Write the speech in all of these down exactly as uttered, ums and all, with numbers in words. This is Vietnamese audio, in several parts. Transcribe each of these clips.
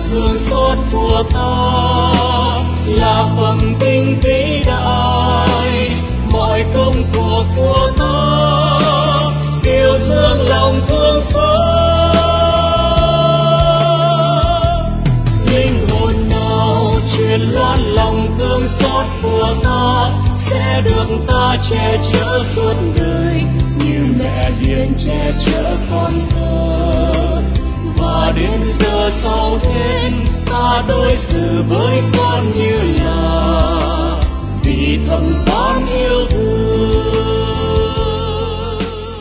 thương xót của ta là phần vinh vĩ đại. Mọi công cuộc của ta yêu thương lòng thương xót. Linh hồn nào truyền loan lòng thương xót của ta sẽ được ta che chở suốt đời, như mẹ hiền che chở con thơ. Và đến giờ sau hết ta đối xử với con như là vì thầm con yêu thương.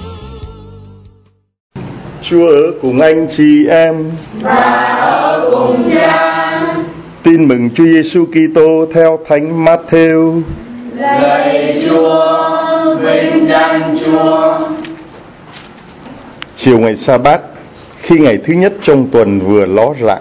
Chúa ở cùng anh chị em và ở cùng Cha. Tin mừng Chúa Giêsu Kitô theo Thánh Matthew. Lạy Chúa, vinh danh Chúa. Chiều ngày Sa-bát, khi ngày thứ nhất trong tuần vừa ló rạng,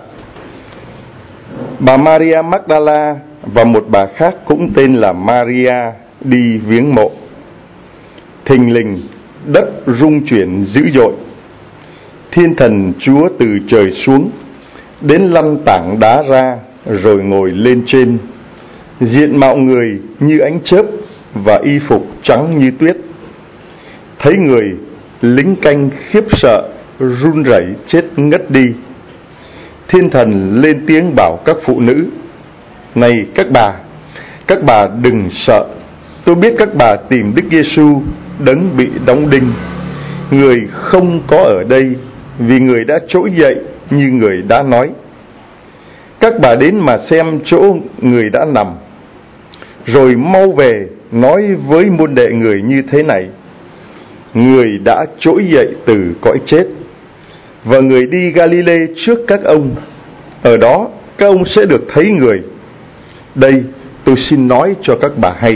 bà Maria Magdala và một bà khác cũng tên là Maria đi viếng mộ. Thình lình đất rung chuyển dữ dội. Thiên thần Chúa từ trời xuống, đến lăn tảng đá ra rồi ngồi lên trên. Diện mạo người như ánh chớp và y phục trắng như tuyết. Thấy người, lính canh khiếp sợ run rẩy chết ngất đi. Thiên thần lên tiếng bảo các phụ nữ: Này các bà, các bà đừng sợ. Tôi biết các bà tìm Đức Giêsu đấng bị đóng đinh. Người không có ở đây, vì người đã trỗi dậy như người đã nói. Các bà đến mà xem chỗ người đã nằm, rồi mau về nói với môn đệ người như thế này: Người đã trỗi dậy từ cõi chết, và người đi Galilee trước các ông. Ở đó các ông sẽ được thấy người. Đây tôi xin nói cho các bà hay.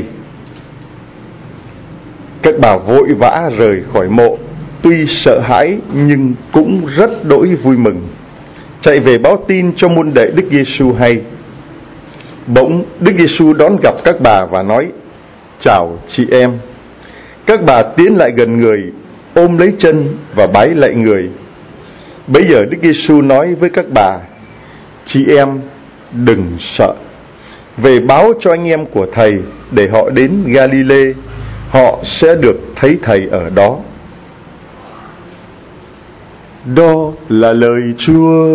Các bà vội vã rời khỏi mộ, tuy sợ hãi nhưng cũng rất đỗi vui mừng, chạy về báo tin cho môn đệ Đức Giêsu hay. Bỗng Đức Giêsu đón gặp các bà và nói: Chào chị em. Các bà tiến lại gần người, ôm lấy chân và bái lạy người. Bấy giờ Đức Giêsu nói với các bà: Chị em đừng sợ. Về báo cho anh em của thầy để họ đến Galilee, họ sẽ được thấy thầy ở đó. Đó là lời Chúa.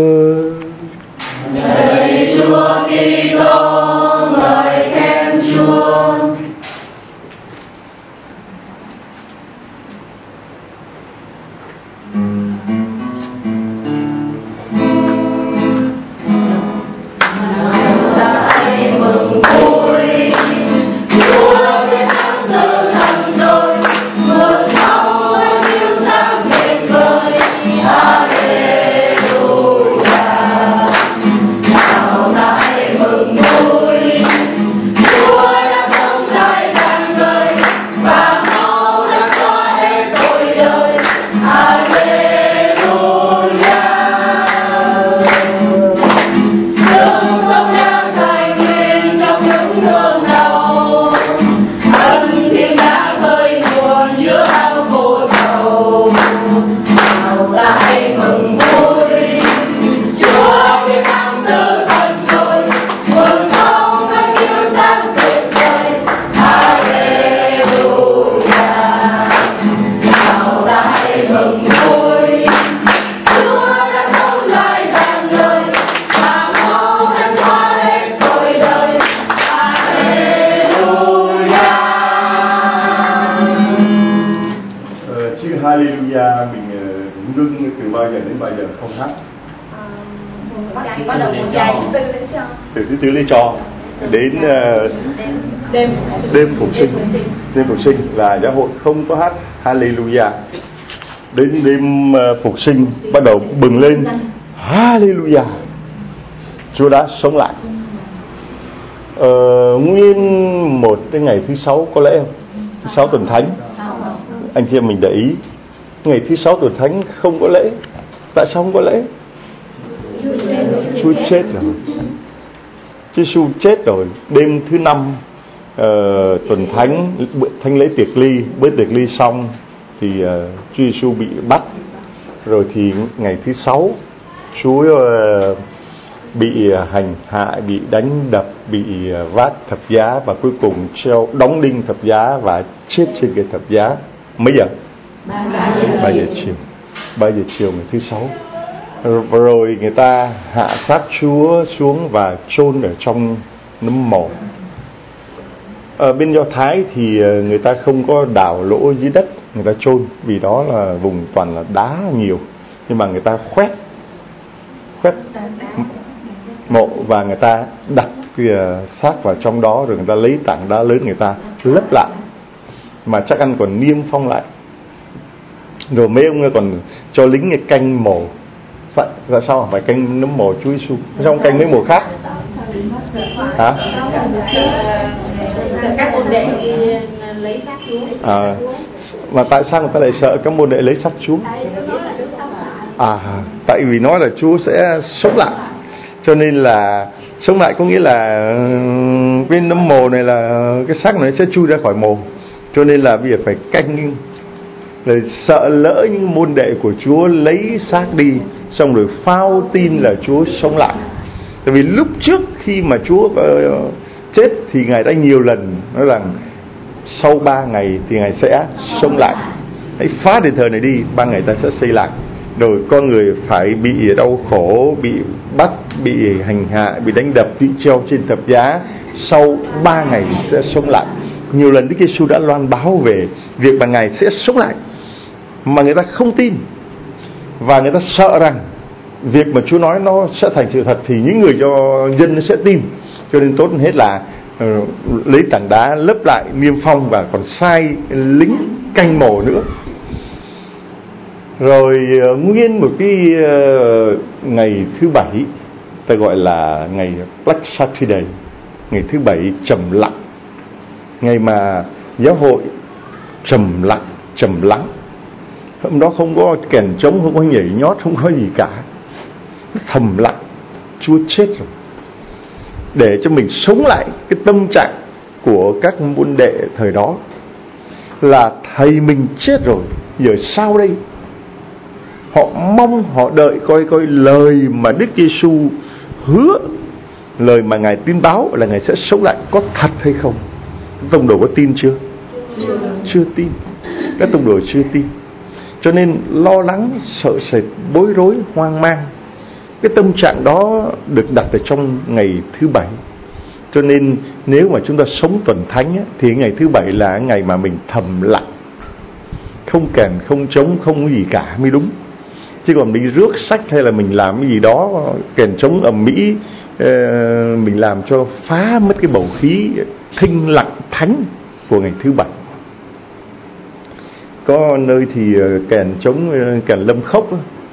Lạy Chúa Kitô, ngợi khen Chúa. Hallelujah mình ngưng từ bao giờ đến bao giờ không hát? Bắt đầu một giây thứ tư đến cho. Từ thứ tư lên cho đến uh, đêm đêm phục sinh. Đêm phục sinh là giáo hội không có hát Hallelujah. Đến đêm uh, phục sinh bắt đầu bừng lên Hallelujah. Chúa đã sống lại. Uh, nguyên một cái ngày thứ sáu có lẽ không? Thứ sáu tuần thánh. Anh chị em mình để ý, ngày thứ sáu tuần thánh không có lễ. Tại sao không có lễ? Chúa chết rồi. Chúa Giêsu chết rồi. Đêm thứ năm uh, tuần thánh, thánh lễ tiệc ly, bữa tiệc ly xong thì uh, Chúa Giêsu bị bắt. Rồi thì ngày thứ sáu Chúa uh, bị hành hạ, bị đánh đập, bị vác thập giá và cuối cùng treo đóng đinh thập giá và chết trên cây thập giá. Mấy giờ? Ba giờ chiều. Ba giờ chiều ngày thứ sáu. Rồi người ta hạ xác Chúa xuống và chôn ở trong nấm mồ. Ở bên Do Thái thì người ta không có đào lỗ dưới đất, người ta chôn, vì đó là vùng toàn là đá nhiều. Nhưng mà người ta khoét khoét mộ và người ta đặt cái xác vào trong đó, rồi người ta lấy tảng đá lớn người ta lấp lại, mà chắc ăn còn niêm phong lại. Rồi mấy ông còn cho lính canh mồ. Tại sao phải canh nấm mồ Chúa Giêsu? Sao không canh mấy mồ khác? Hả? Các môn đệ lấy xác Chúa. À, mà tại sao người ta lại sợ các môn đệ lấy xác Chúa? À, tại vì nói là Chúa sẽ sống lại, cho nên là sống lại có nghĩa là cái nấm mồ này là cái xác này sẽ chui ra khỏi mồ, cho nên là bây giờ phải canh, rồi sợ lỡ những môn đệ của Chúa lấy xác đi, xong rồi phao tin là Chúa sống lại. Tại vì lúc trước khi mà Chúa uh, chết thì Ngài đã nhiều lần nói rằng sau ba ngày thì Ngài sẽ sống lại. Hãy phá đền thờ này đi, ba ngày ta sẽ xây lại. Rồi con người phải bị đau khổ, bị bắt, bị hành hạ, bị đánh đập, bị treo trên thập giá, sau ba ngày sẽ sống lại. Nhiều lần Đức Giêsu đã loan báo về việc mà Ngài sẽ sống lại, mà người ta không tin, và người ta sợ rằng việc mà Chúa nói nó sẽ thành sự thật thì những người cho dân nó sẽ tin. Cho nên tốt hết là uh, lấy tảng đá lấp lại, niêm phong, và còn sai lính canh mồ nữa. Rồi uh, nguyên một cái uh, ngày thứ bảy, ta gọi là ngày Black Saturday, ngày thứ bảy trầm lặng, ngày mà giáo hội trầm lặng, trầm lắng. Hôm đó không có kèn trống, không có nhảy nhót, không có gì cả, thầm lặng. Chúa chết rồi, để cho mình sống lại cái tâm trạng của các môn đệ thời đó là thầy mình chết rồi, giờ sao đây? Họ mong, họ đợi coi coi lời mà Đức Giêsu hứa, lời mà Ngài tin báo là Ngài sẽ sống lại có thật hay không. Tông đồ có tin chưa? Chưa, chưa tin. Các tông đồ chưa tin, cho nên lo lắng, sợ sệt, bối rối, hoang mang. Cái tâm trạng đó được đặt ở trong ngày thứ bảy. Cho nên nếu mà chúng ta sống tuần thánh á, thì ngày thứ bảy là ngày mà mình thầm lặng, không kèn, không trống, không có gì cả mới đúng. Chứ còn mình rước sách hay là mình làm cái gì đó kèn trống ầm ĩ, mình làm cho phá mất cái bầu khí thinh lặng thánh của ngày thứ bảy. Có nơi thì kèn trống, kèn lâm khốc,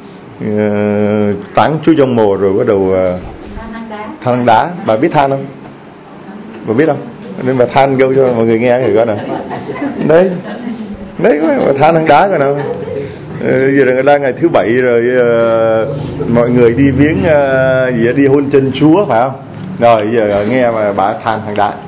táng Chúa trong mồ rồi bắt đầu than đá. Bà biết than không? Bà biết không? Nên bà than câu cho mọi người nghe thì coi nào. Đấy, đấy, bà than than đá coi nào. Giờ là người ta ngày thứ bảy rồi, uh, mọi người đi viếng, uh, gì đó, đi hôn chân Chúa phải không? Rồi giờ nghe mà bà than than đá.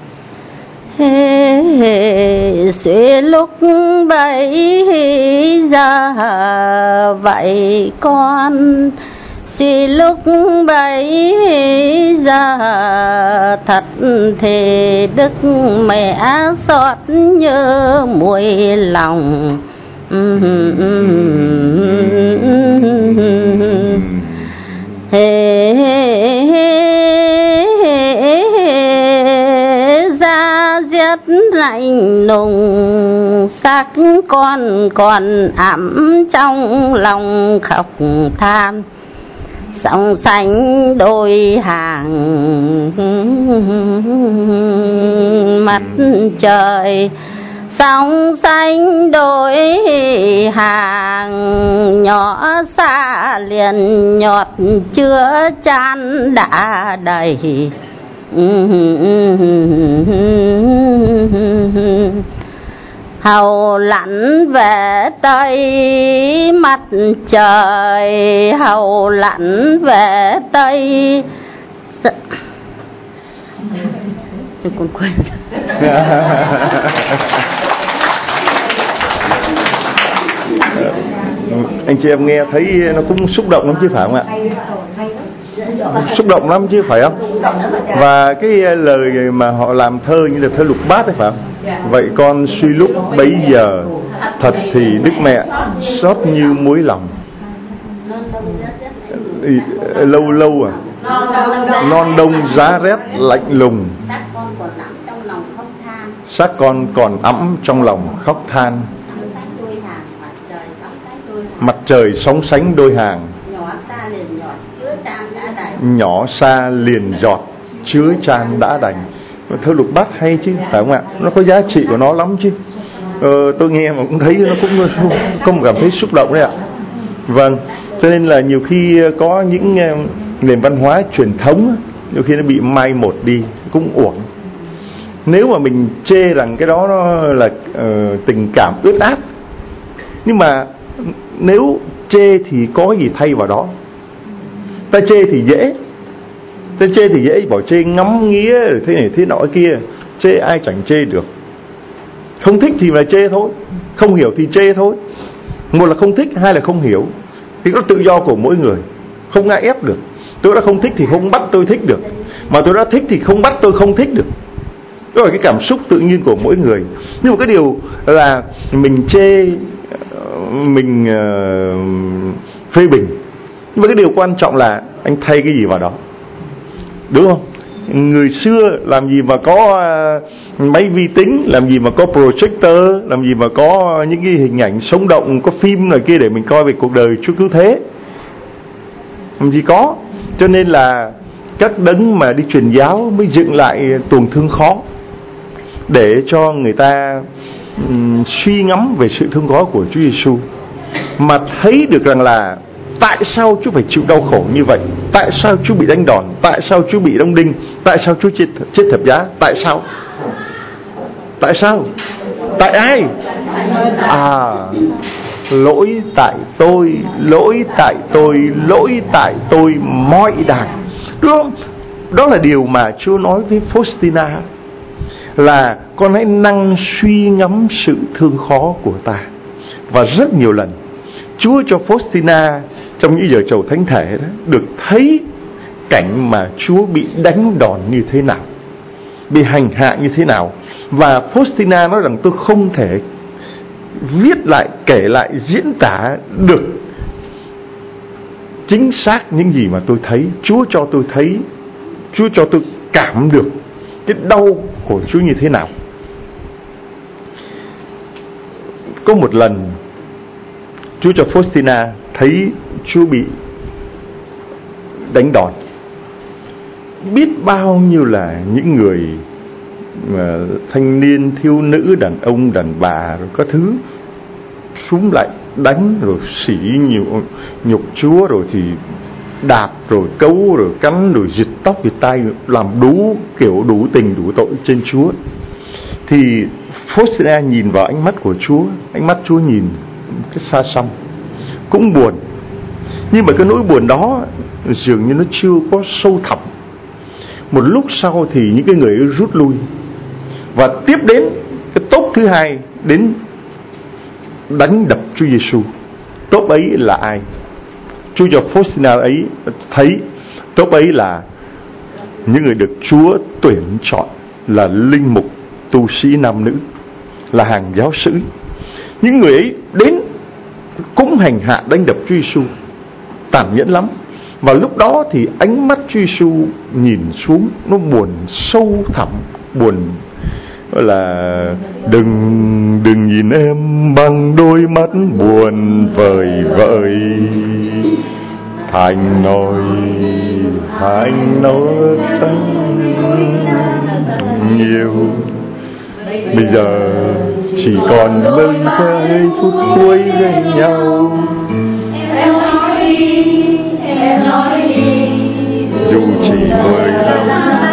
Suy lúc bấy giờ vậy con, suy lúc bấy giờ thật thì Đức Mẹ xót nhớ muối lòng. Hê ra giết lạnh nùng, xác con còn ẵm trong lòng khóc than. Sóng xanh đôi hàng mặt trời, sóng xanh đôi hàng nhỏ xa liền nhọt chưa chan đã đầy. Hầu lặn về tây mặt trời, hầu lặn về tây. Tôi còn quên. Anh chị em nghe thấy nó cũng xúc động lắm chứ phải không ạ? xúc động lắm chứ phải không? Và cái lời mà họ làm thơ như là thơ lục bát ấy phải không? Vậy con suy lúc bấy giờ, thật thì Đức Mẹ xót như muối lòng. Lâu lâu à, non đông giá rét lạnh lùng, xác con còn ẵm trong lòng khóc than. Mặt trời sóng sánh đôi hàng, nhỏ xa liền giọt chứa chan đã đành. Thơ lục bát hay chứ phải không ạ? Nó có giá trị của nó lắm chứ. ờ, Tôi nghe mà cũng thấy nó cũng không cảm thấy xúc động đấy ạ. Vâng, cho nên là nhiều khi có những nền văn hóa truyền thống nhiều khi nó bị mai một đi cũng uổng. Nếu mà mình chê rằng cái đó nó là uh, tình cảm ướt át, nhưng mà nếu chê thì có gì thay vào đó. Ta chê thì dễ, ta chê thì dễ, bảo chê ngắm nghía thế này thế nọ kia, chê ai chẳng chê được. Không thích thì là chê thôi, không hiểu thì chê thôi. Một là không thích, hai là không hiểu. Thì có tự do của mỗi người, không ai ép được. Tôi đã không thích thì không bắt tôi thích được, mà tôi đã thích thì không bắt tôi không thích được. Đó là cái cảm xúc tự nhiên của mỗi người. Nhưng mà cái điều là mình chê, mình uh, phê bình, nhưng mà cái điều quan trọng là anh thay cái gì vào đó, đúng không? Người xưa làm gì mà có uh, máy vi tính, làm gì mà có projector, làm gì mà có những cái hình ảnh sống động, có phim này kia để mình coi về cuộc đời Chúa Cứu Thế, làm gì có. Cho nên là các đấng mà đi truyền giáo mới dựng lại tuồng thương khó, để cho người ta um, suy ngẫm về sự thương khó của Chúa Giêsu, mà thấy được rằng là tại sao Chúa phải chịu đau khổ như vậy, tại sao Chúa bị đánh đòn, tại sao Chúa bị đóng đinh, tại sao Chúa chết, chết thập giá, tại sao? Tại sao? Tại ai? À, lỗi tại tôi, lỗi tại tôi, lỗi tại tôi mọi đàng, đúng không? Đó là điều mà Chúa nói với Faustina, là con hãy năng suy ngẫm sự thương khó của ta. Và rất nhiều lần Chúa cho Faustina trong những giờ chầu thánh thể đó được thấy cảnh mà Chúa bị đánh đòn như thế nào, bị hành hạ như thế nào. Và Faustina nói rằng tôi không thể viết lại, kể lại, diễn tả được chính xác những gì mà tôi thấy. Chúa cho tôi thấy, Chúa cho tôi cảm được cái đau của Chúa như thế nào. Có một lần Chúa cho Faustina thấy Chúa bị đánh đòn. Biết bao nhiêu là những người mà thanh niên, thiếu nữ, đàn ông, đàn bà rồi các thứ xuống lại đánh, rồi sỉ nhiều nhục Chúa, rồi thì đạp, rồi cấu, rồi cắn, rồi giật tóc, giật tay, làm đủ kiểu, đủ tình, đủ tội trên Chúa. Thì Faustina nhìn vào ánh mắt của Chúa, ánh mắt Chúa nhìn cái xa xăm, cũng buồn. Nhưng mà cái nỗi buồn đó dường như nó chưa có sâu thẳm. Một lúc sau thì những cái người rút lui, và tiếp đến cái tốp thứ hai đến đánh đập Chúa Giêsu. Tốp ấy là ai? Chúa cho Faustina ấy thấy tốp ấy là những người được Chúa tuyển chọn, là linh mục, tu sĩ nam nữ, là hàng giáo sĩ. Những người ấy đến cũng hành hạ đánh đập Chúa Giêsu tàn nhẫn lắm. Và lúc đó thì ánh mắt Chúa Giêsu nhìn xuống nó buồn sâu thẳm, buồn gọi là đừng đừng nhìn em bằng đôi mắt buồn vời vợi. Thành nói Thành nói chẳng nhiều, bây giờ chỉ còn mấy cái phút cuối bên nhau. Em nói đi, em nói đi, dù chỉ mười năm.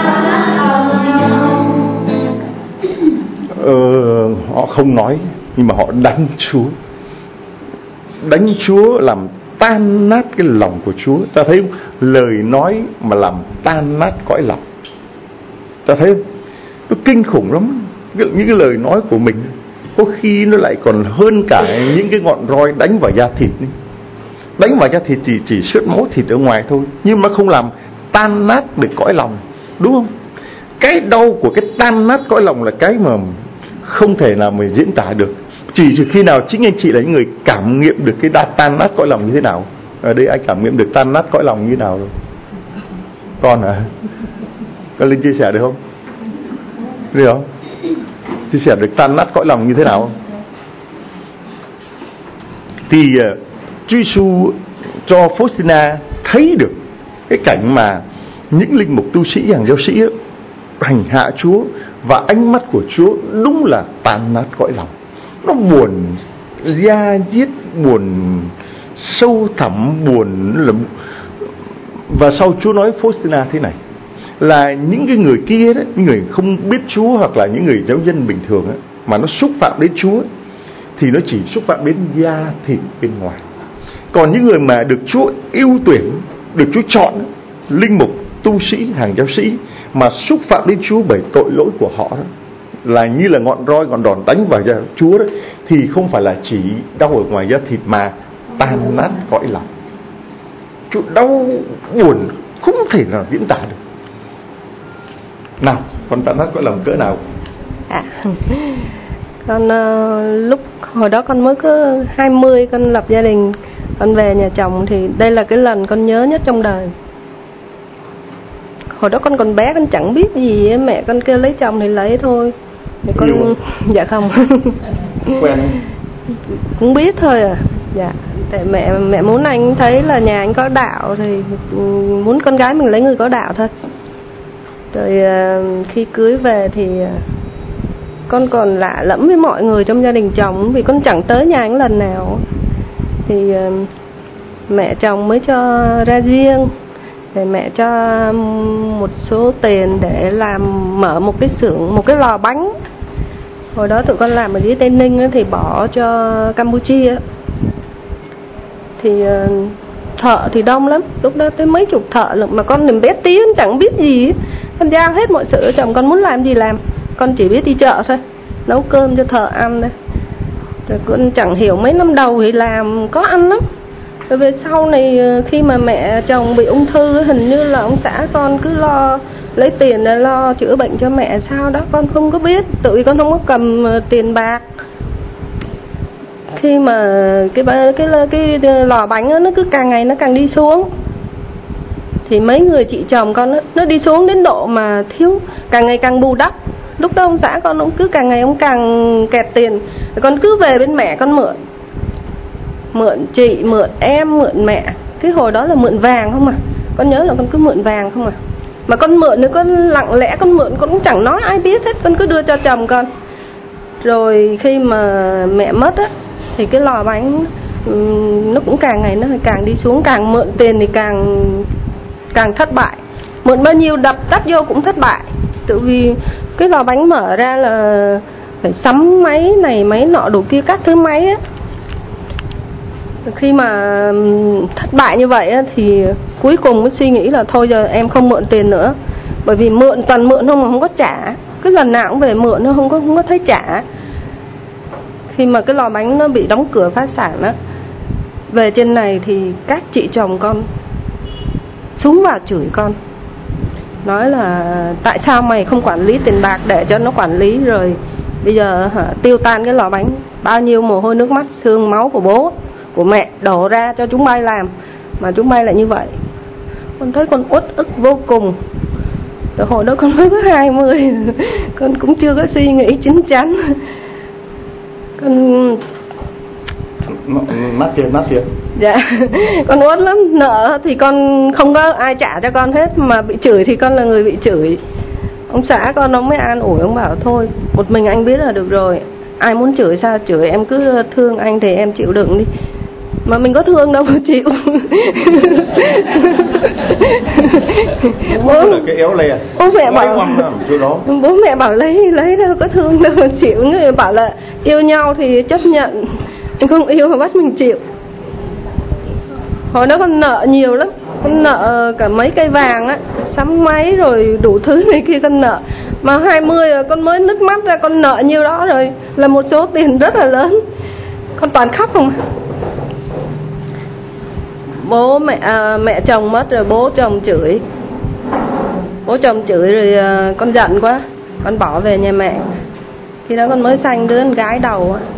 Ờ, họ không nói, nhưng mà họ đánh Chúa. Đánh Chúa làm tan nát cái lòng của Chúa. Ta thấy không? Lời nói mà làm tan nát cõi lòng. Ta thấy không? Nó kinh khủng lắm. Những cái lời nói của mình có khi nó lại còn hơn cả những cái ngọn roi đánh vào da thịt. Đánh vào da thịt chỉ, chỉ sướt máu thịt ở ngoài thôi, nhưng nó không làm tan nát được cõi lòng, đúng không? Cái đau của cái tan nát cõi lòng là cái mà không thể nào mà diễn tả được. Chỉ trừ khi nào chính anh chị là những người cảm nghiệm được cái đa tan nát cõi lòng như thế nào. Ở đây anh cảm nghiệm được tan nát cõi lòng như thế nào rồi? Con à? Con Linh chia sẻ được không? Được không? Chia sẻ được tan nát cõi lòng như thế nào không? Thì uh, Chúa Giêsu cho Faustina thấy được cái cảnh mà những linh mục tu sĩ, hàng giáo sĩ ấy, hành hạ Chúa, và ánh mắt của Chúa đúng là tan nát cõi lòng. Nó buồn da diết, buồn sâu thẳm, buồn là... Và sau Chúa nói Faustina thế này, là những cái người kia đấy, những người không biết Chúa hoặc là những người giáo dân bình thường ấy, mà nó xúc phạm đến Chúa ấy, thì nó chỉ xúc phạm đến da thịt bên ngoài. Còn những người mà được Chúa ưu tuyển, được Chúa chọn, linh mục, tu sĩ, hàng giáo sĩ, mà xúc phạm đến Chúa bởi tội lỗi của họ đó, là như là ngọn roi, ngọn đòn đánh vào da Chúa đó, thì không phải là chỉ đau ở ngoài da thịt mà tan nát cõi lòng. Chúa đau buồn không thể nào diễn tả được. Nào, con tan nát cõi lòng cỡ nào? À, con uh, lúc hồi đó con mới có hai mươi, con lập gia đình, con về nhà chồng, thì đây là cái lần con nhớ nhất trong đời. Hồi đó con còn bé, con chẳng biết gì ấy. Mẹ con kêu lấy chồng thì lấy thôi. Thì con Yêu. Dạ không. Quen cũng biết thôi à. Dạ, tại mẹ mẹ muốn anh thấy là nhà anh có đạo, thì muốn con gái mình lấy người có đạo thôi. Rồi uh, khi cưới về thì uh, con còn lạ lẫm với mọi người trong gia đình chồng, vì con chẳng tới nhà anh lần nào. Thì uh, mẹ chồng mới cho ra riêng, để mẹ cho một số tiền để làm mở một cái xưởng, một cái lò bánh. Hồi đó tụi con làm ở dưới Tây Ninh ấy, thì bỏ cho Campuchia. Thì uh, thợ thì đông lắm, lúc đó tới mấy chục thợ lực, mà con niềm bé tí, con chẳng biết gì. Con giao hết mọi sự cho chồng, con muốn làm gì làm. Con chỉ biết đi chợ thôi, nấu cơm cho thợ ăn thôi. Rồi con chẳng hiểu, mấy năm đầu thì làm có ăn lắm. Rồi về sau này khi mà mẹ chồng bị ung thư, hình như là ông xã con cứ lo lấy tiền để lo chữa bệnh cho mẹ sao đó, con không có biết, tự vì con không có cầm tiền bạc. Khi mà cái cái cái, cái lò bánh đó, nó cứ càng ngày nó càng đi xuống, thì mấy người chị chồng con đó, nó đi xuống đến độ mà thiếu, càng ngày càng bù đắp. Lúc đó ông xã con cũng cứ càng ngày ông càng kẹt tiền, con cứ về bên mẹ con mượn, mượn chị, mượn em, mượn mẹ. Cái hồi đó là mượn vàng không à, con nhớ là con cứ mượn vàng không à. Mà con mượn thì con lặng lẽ con mượn, con cũng chẳng nói ai biết hết, con cứ đưa cho chồng con. Rồi khi mà mẹ mất á, thì cái lò bánh nó cũng càng ngày nó càng đi xuống, càng mượn tiền thì càng càng thất bại. Mượn bao nhiêu đập đắp vô cũng thất bại. Tự vì cái lò bánh mở ra là phải sắm máy này máy nọ đủ kia các thứ máy á. Khi mà thất bại như vậy á, thì cuối cùng mới suy nghĩ là thôi giờ em không mượn tiền nữa. Bởi vì mượn toàn mượn không mà không có trả. Cứ lần nào cũng về mượn nó không có không có thấy trả. Khi mà cái lò bánh nó bị đóng cửa phá sản á, về trên này thì các chị chồng con xuống vào chửi con, nói là tại sao mày không quản lý tiền bạc để cho nó quản lý, rồi bây giờ hả, tiêu tan cái lò bánh. Bao nhiêu mồ hôi nước mắt xương máu của bố của mẹ đổ ra cho chúng bay làm, mà chúng bay lại như vậy. Con thấy con uất ức vô cùng. Từ hồi đó con mới có hai mươi, con cũng chưa có suy nghĩ chín chắn. Con nát chưa nát chưa dạ con uất lắm. Nợ thì con không có ai trả cho con hết, mà bị chửi thì con là người bị chửi. Ông xã con ông mới an ủi, ông bảo thôi một mình anh biết là được rồi, ai muốn chửi sao chửi, em cứ thương anh thì em chịu đựng đi. Mà mình có thương đâu mà chịu. bố là cái éo le, bố mẹ bảo đó. bố mẹ bảo lấy lấy đâu có thương đâu mà chịu. Người bảo là yêu nhau thì chấp nhận, anh không yêu mà bắt mình chịu. Hồi đó con nợ nhiều lắm, con nợ cả mấy cây vàng á, sắm máy rồi đủ thứ này kia con nợ. Mà hai mươi rồi con mới nứt mắt ra, con nợ nhiêu đó rồi, là một số tiền rất là lớn. Con toàn khóc không. Bố mẹ à, mẹ chồng mất rồi bố chồng chửi, bố chồng chửi rồi con giận quá, con bỏ về nhà mẹ. Khi đó con mới sanh đứa con gái đầu á,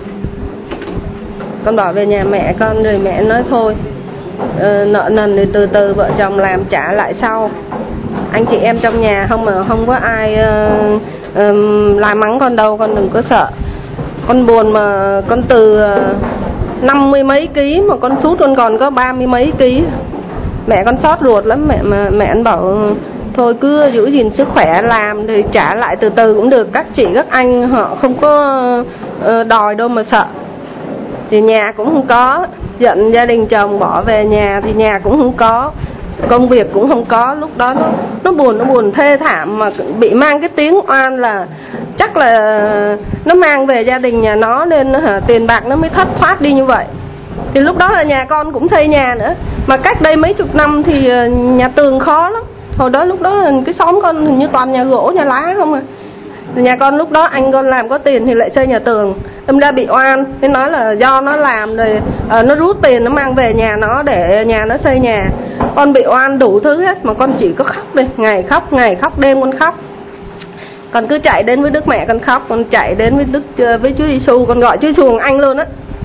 con bỏ về nhà mẹ con, rồi mẹ nói thôi ờ, nợ nần thì từ từ vợ chồng làm trả lại sau. Anh chị em trong nhà không mà không có ai uh, uh, la mắng con đâu, con đừng có sợ. Con buồn mà con từ uh, năm mươi mấy ký mà con sút con còn có ba mươi mấy ký. Mẹ con xót ruột lắm, mẹ mà mẹ anh bảo thôi cứ giữ gìn sức khỏe làm thì trả lại từ từ cũng được. Các chị các anh họ không có uh, đòi đâu mà sợ. Thì nhà cũng không có, giận gia đình chồng bỏ về nhà thì nhà cũng không có, công việc cũng không có. Lúc đó nó, nó buồn, nó buồn thê thảm, mà bị mang cái tiếng oan là chắc là nó mang về gia đình nhà nó nên hả, tiền bạc nó mới thất thoát đi như vậy. Thì lúc đó là nhà con cũng xây nhà nữa, mà cách đây mấy chục năm thì nhà tường khó lắm. Hồi đó lúc đó cái xóm con hình như toàn nhà gỗ nhà lá không à. Nhà con lúc đó anh con làm có tiền thì lại xây nhà tường, đâm ra bị oan. Nên nói là do nó làm rồi uh, nó rút tiền nó mang về nhà nó để nhà nó xây nhà. Con bị oan đủ thứ hết mà con chỉ có khóc đi, ngày khóc ngày khóc đêm con khóc. Con cứ chạy đến với Đức Mẹ con khóc, con chạy đến với Đức với Chúa Giêsu, con gọi Chúa Giêsu anh luôn á.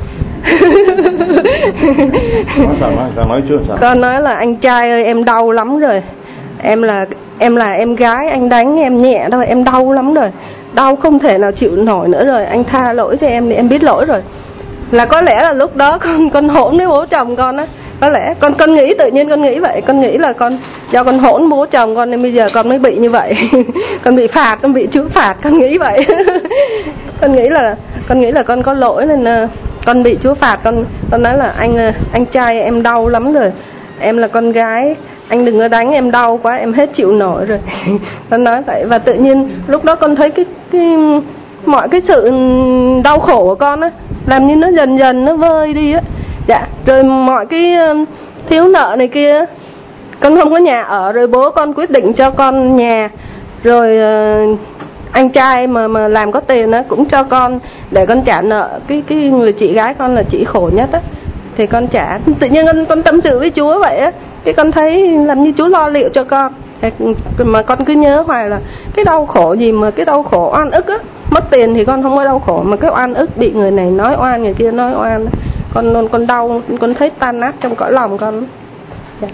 Con nói là anh trai ơi em đau lắm rồi. Em là em là em gái, anh đánh em nhẹ thôi, em đau lắm rồi, đau không thể nào chịu nổi nữa rồi, anh tha lỗi cho em đi, em biết lỗi rồi. Là có lẽ là lúc đó con con hỗn với bố chồng con á, có lẽ con con nghĩ tự nhiên con nghĩ vậy, con nghĩ là con do con hỗn bố chồng con nên bây giờ con mới bị như vậy. Con bị phạt, con bị Chúa phạt, con nghĩ vậy. Con nghĩ là con nghĩ là con có lỗi nên uh, con bị Chúa phạt. Con con nói là anh uh, anh trai em đau lắm rồi, em là con gái, anh đừng có đánh em đau quá, em hết chịu nổi rồi. Con nói vậy và tự nhiên lúc đó con thấy cái, cái mọi cái sự đau khổ của con á làm như nó dần dần nó vơi đi á. Dạ, rồi mọi cái thiếu nợ này kia, con không có nhà ở rồi bố con quyết định cho con nhà. Rồi anh trai mà mà làm có tiền á cũng cho con để con trả nợ. Cái cái người chị gái con là chị khổ nhất á thì con trả. Tự nhiên con, con tâm sự với Chúa vậy á, cái con thấy làm như Chúa lo liệu cho con. Mà con cứ nhớ hoài là cái đau khổ gì mà cái đau khổ oan ức á. Mất tiền thì con không có đau khổ, mà cái oan ức bị người này nói oan, người kia nói oan, con con đau, con thấy tan nát trong cõi lòng con. Dạ.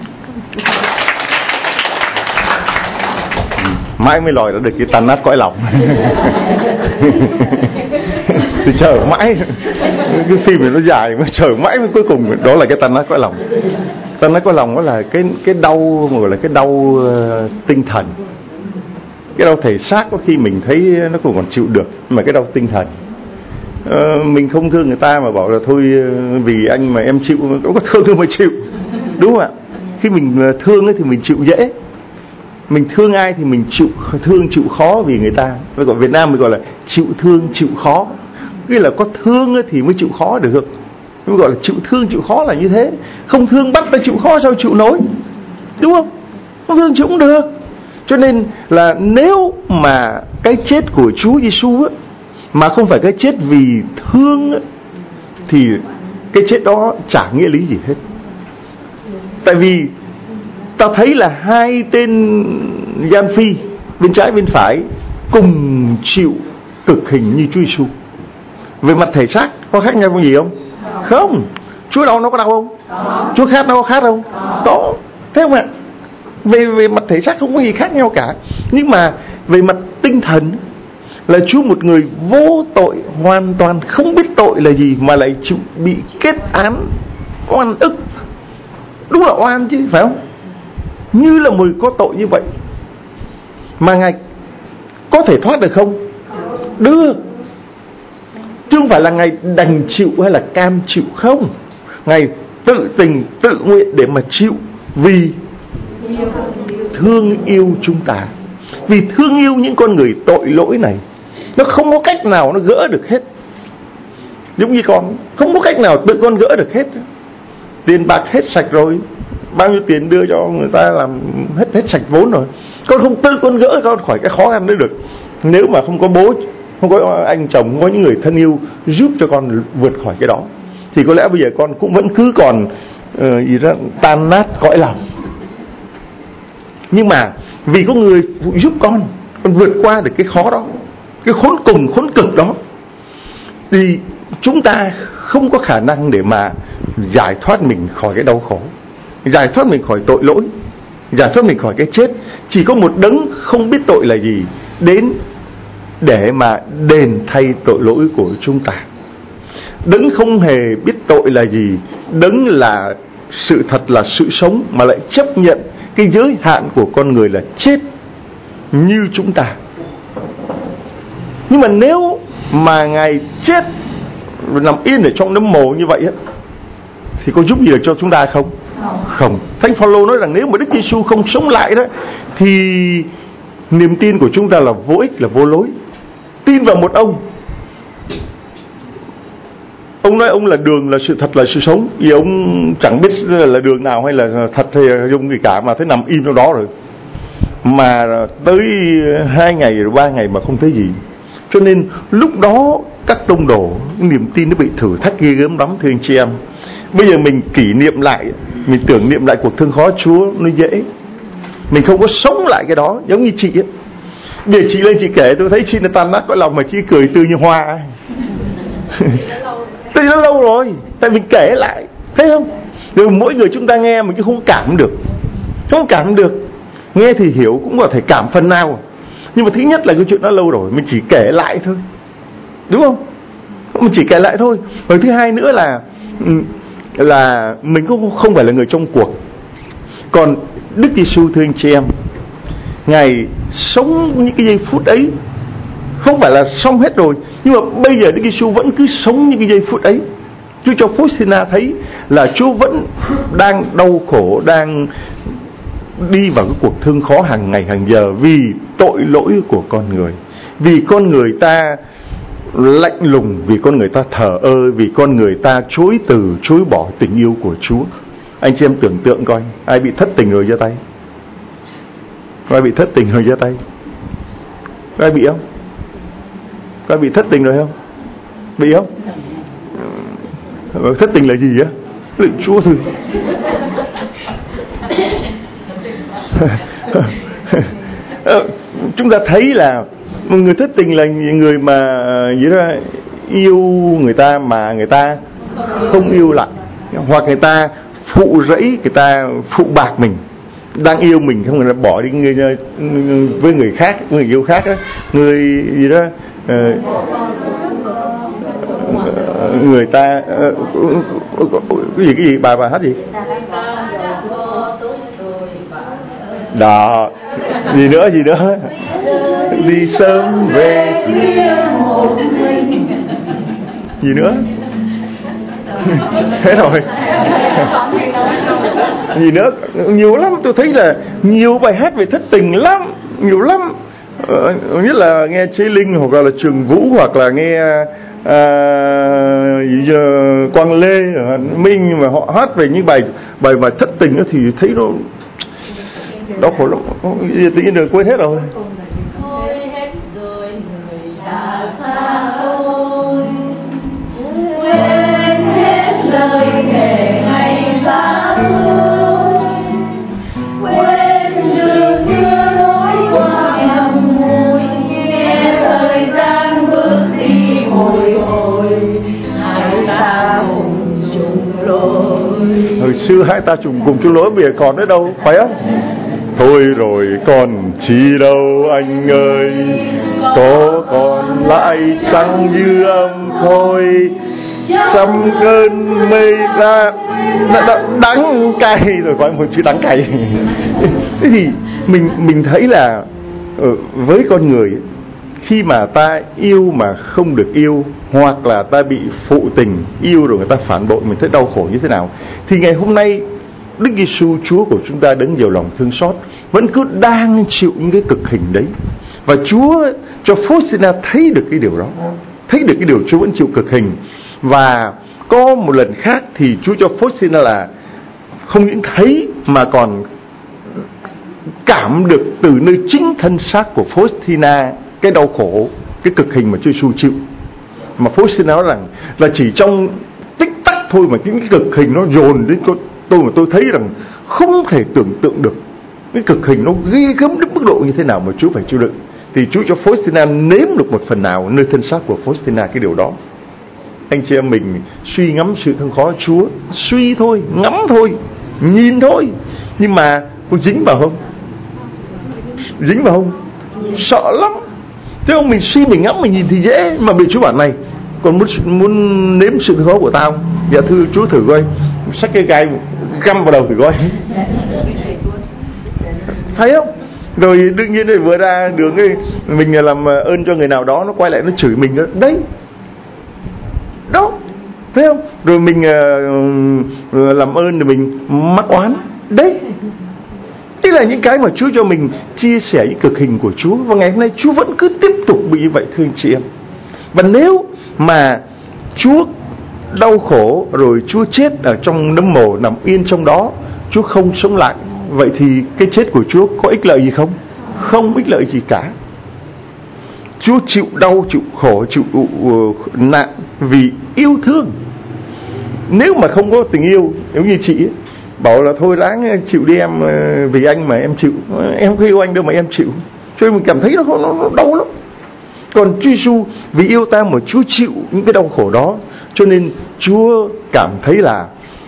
Mãi mới lòi ra được cái tan nát cõi lòng. Thì chờ mãi, cái phim này nó dài mà chờ mãi mới cuối cùng đó là cái tan nát cõi lòng. Tan nát cõi lòng đó là cái cái đau mà gọi là cái đau uh, tinh thần. Cái đau thể xác có khi mình thấy nó cũng còn chịu được, mà cái đau tinh thần uh, mình không thương người ta mà bảo là thôi vì anh mà em chịu, cũng có thương mà chịu, đúng không ạ? Khi mình thương ấy thì mình chịu dễ, mình thương ai thì mình chịu thương chịu khó vì người ta. Vậy gọi Việt Nam mình gọi là chịu thương chịu khó, nghĩa là có thương thì mới chịu khó được. Mới gọi là chịu thương chịu khó là như thế. Không thương bắt ta chịu khó sao chịu nổi, đúng không? Không thương chịu cũng được. Cho nên là nếu mà cái chết của Chúa Giêsu á mà không phải cái chết vì thương á, thì cái chết đó chả nghĩa lý gì hết. Tại vì ta thấy là hai tên gian phi bên trái bên phải cùng chịu cực hình như Chúa Giêsu. Về mặt thể xác có khác nhau gì không? Không. Chúa đau nó có đau không? Chúa khát nó có khát không? Có. Thế không ạ? Về về mặt thể xác không có gì khác nhau cả. Nhưng mà về mặt tinh thần là Chúa một người vô tội, hoàn toàn không biết tội là gì mà lại chịu bị kết án oan ức. Đúng là oan chứ, phải không? Như là một người có tội như vậy mà Ngài có thể thoát được không? Được. Chứ không phải là Ngài đành chịu hay là cam chịu, không. Ngài tự tình, tự nguyện để mà chịu vì thương yêu chúng ta. Vì thương yêu những con người tội lỗi này. Nó không có cách nào nó gỡ được hết. Giống như con, không có cách nào tự con gỡ được hết. Tiền bạc hết sạch rồi, bao nhiêu tiền đưa cho người ta làm hết hết sạch vốn rồi, con không tự con gỡ con khỏi cái khó khăn đấy được. Nếu mà không có bố, không có anh chồng, không có những người thân yêu giúp cho con vượt khỏi cái đó, thì có lẽ bây giờ con cũng vẫn cứ còn uh, gì đó tan nát cõi lòng. Nhưng mà vì có người phụ giúp con, con vượt qua được cái khó đó, cái khốn cùng, khốn cực đó, thì chúng ta không có khả năng để mà giải thoát mình khỏi cái đau khổ, giải thoát mình khỏi tội lỗi, giải thoát mình khỏi cái chết. Chỉ có một đấng không biết tội là gì đến để mà đền thay tội lỗi của chúng ta. Đấng không hề biết tội là gì, đấng là sự thật, là sự sống, mà lại chấp nhận cái giới hạn của con người là chết như chúng ta. Nhưng mà nếu mà Ngài chết nằm yên ở trong nấm mồ như vậy á, thì có giúp gì được cho chúng ta không? Không. Thánh Phaolô nói rằng nếu mà Đức Giêsu không sống lại đó, thì niềm tin của chúng ta là vô ích, là vô lối. Tin vào một ông, ông nói ông là đường, là sự thật, là sự sống, vì ông chẳng biết là đường nào hay là thật hay là dung gì cả, mà thấy nằm im trong đó rồi, mà tới hai ngày rồi ba ngày mà không thấy gì. Cho nên lúc đó các tông đồ niềm tin nó bị thử thách ghê gớm lắm, thưa anh chị em. Bây giờ mình kỷ niệm lại, mình tưởng niệm lại cuộc thương khó Chúa nó dễ, mình không có sống lại cái đó. Giống như chị ấy, bây giờ chị lên chị kể, tôi thấy chị là tan nát cõi lòng mà chị cười tươi như hoa ấy. Thế nó lâu rồi, tại mình kể lại, thấy không? Rồi mỗi người chúng ta nghe mình chứ không cảm được, không cảm được. Nghe thì hiểu, cũng có thể cảm phần nào, nhưng mà thứ nhất là cái chuyện nó lâu rồi, mình chỉ kể lại thôi, đúng không? Mình chỉ kể lại thôi. Và thứ hai nữa là là mình cũng không phải là người trong cuộc. Còn Đức Giêsu, thưa anh chị em, Ngài sống những cái giây phút ấy, không phải là xong hết rồi, nhưng mà bây giờ Đức Giêsu vẫn cứ sống những cái giây phút ấy. Chúa cho Faustina thấy là Chúa vẫn đang đau khổ, đang đi vào cái cuộc thương khó hàng ngày hàng giờ vì tội lỗi của con người, vì con người ta lạnh lùng, vì con người ta thờ ơ, vì con người ta chối từ, chối bỏ tình yêu của Chúa. Anh chị em tưởng tượng coi, ai bị thất tình rồi giơ tay? Ai bị thất tình rồi giơ tay? Ai bị không? Ai bị thất tình rồi không? Bị không? Thất tình là gì á? Lạy Chúa thôi. Chúng ta thấy là người thất tình là người mà gì đó, yêu người ta mà người ta không yêu lại, hoặc người ta phụ rẫy, người ta phụ bạc mình, đang yêu mình không, người ta bỏ đi người, với người khác, người yêu khác đó, người gì đó, người ta cái gì cái gì bà bà hát gì đó, gì nữa gì nữa, đi sớm về gì nữa thế rồi gì nữa, nhiều lắm. Tôi thấy là nhiều bài hát về thất tình lắm, nhiều lắm. Ờ, nhất là nghe Chế Linh hoặc là Trường Vũ, hoặc là nghe à, gì giờ Quang Lê, Minh, mà họ hát về những bài bài bài thất tình đó thì thấy nó đau khổ lắm. Tự nhiên được quên hết rồi. Thôi hết rồi người đã xa tôi, quên hết lời thề ngày xa xôi, quên đường xưa nói qua nhầm môi, nghe thời gian bước đi bồi hồi, hai ta cùng chung lối. Hồi xưa hai ta chung cùng chung lối, bây giờ còn nữa đâu, phải không? Thôi rồi còn chi đâu anh ơi, có còn lại chăng dư âm thôi, trăm cơn mây ra đắng cay rồi, có một chữ đắng cay. Thế thì mình mình thấy là với con người, khi mà ta yêu mà không được yêu, hoặc là ta bị phụ tình, yêu rồi người ta phản bội, mình thấy đau khổ như thế nào. Thì ngày hôm nay Đức Giêsu Chúa của chúng ta đấng nhiều lòng thương xót vẫn cứ đang chịu những cái cực hình đấy, và Chúa cho Faustina thấy được cái điều đó, thấy được cái điều Chúa vẫn chịu cực hình. Và có một lần khác thì Chúa cho Faustina là không những thấy mà còn cảm được từ nơi chính thân xác của Faustina cái đau khổ, cái cực hình mà Chúa Giêsu chịu. Mà Faustina nói rằng là chỉ trong tích tắc thôi mà những cái cực hình nó dồn đến tôi, tôi mà tôi thấy rằng không thể tưởng tượng được, Cái cực hình nó ghê gớm đến mức độ như thế nào mà Chúa phải chịu đựng. Thì Chúa cho Faustina nếm được một phần nào nơi thân xác của Faustina cái điều đó. Anh chị em mình suy ngẫm sự thương khó Chúa, suy thôi, ngắm thôi, nhìn thôi, nhưng mà có dính vào không? Dính vào không? Sợ lắm. Thế không, mình suy, mình ngẫm, mình nhìn thì dễ, mà bị Chúa bảo này, còn muốn muốn nếm sự thương khó của tao, dạ thưa Chúa thử coi, xách cái gai găm vào đầu thử coi. Thấy không? Rồi đương nhiên rồi vừa ra đường ấy, mình làm ơn cho người nào đó, nó quay lại nó chửi mình đó. Đấy, đó, thấy không? Rồi mình uh, làm ơn thì mình mắc oán. Đấy, đây là những cái mà Chúa cho mình chia sẻ những cực hình của Chúa. Và ngày hôm nay Chúa vẫn cứ tiếp tục bị như vậy, thưa anh chị em. Và nếu mà Chúa đau khổ rồi Chúa chết ở trong nấm mồ, nằm yên trong đó, Chúa không sống lại, vậy thì cái chết của Chúa có ích lợi gì không? Không ích lợi gì cả. Chúa chịu đau, chịu khổ, chịu nạn vì yêu thương. Nếu mà không có tình yêu, giống như chị ấy, bảo là thôi ráng chịu đi em, vì anh mà em chịu, em không yêu anh đâu mà em chịu, cho nên mình cảm thấy nó, nó, nó đau lắm. Còn Chúa Giêsu vì yêu ta mà Chúa chịu những cái đau khổ đó, cho nên Chúa cảm thấy là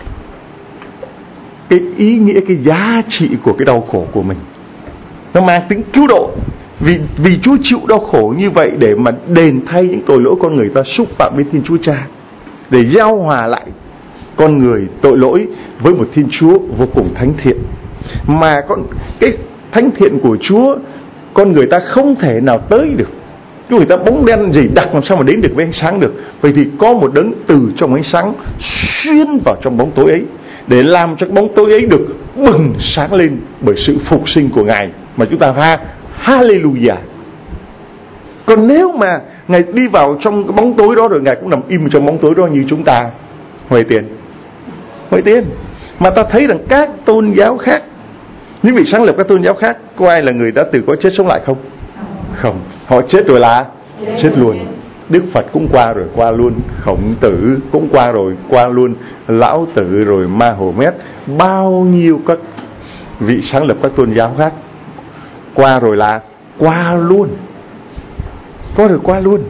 cái ý nghĩa, cái giá trị của cái đau khổ của mình nó mang tính cứu độ. Vì, vì Chúa chịu đau khổ như vậy để mà đền thay những tội lỗi con người ta xúc phạm với Thiên Chúa Cha, để giao hòa lại con người tội lỗi với một Thiên Chúa vô cùng thánh thiện. Mà con cái thánh thiện của Chúa con người ta không thể nào tới được. Chứ người ta bóng đen dày đặc làm sao mà đến được với ánh sáng được. Vậy thì có một đấng từ trong ánh sáng xuyên vào trong bóng tối ấy, để làm cho cái bóng tối ấy được bừng sáng lên bởi sự phục sinh của Ngài, mà chúng ta ha Hallelujah. Còn nếu mà Ngài đi vào trong cái bóng tối đó rồi Ngài cũng nằm im trong bóng tối đó như chúng ta, huề tiền huề tiền. Mà ta thấy rằng các tôn giáo khác, những vị sáng lập các tôn giáo khác, có ai là người đã từ có chết sống lại không? Không, họ chết rồi là chết luôn. Đức Phật cũng qua rồi qua luôn, Khổng Tử cũng qua rồi qua luôn, Lão Tử rồi Mahomet, bao nhiêu các vị sáng lập các tôn giáo khác qua rồi là qua luôn, qua rồi qua luôn.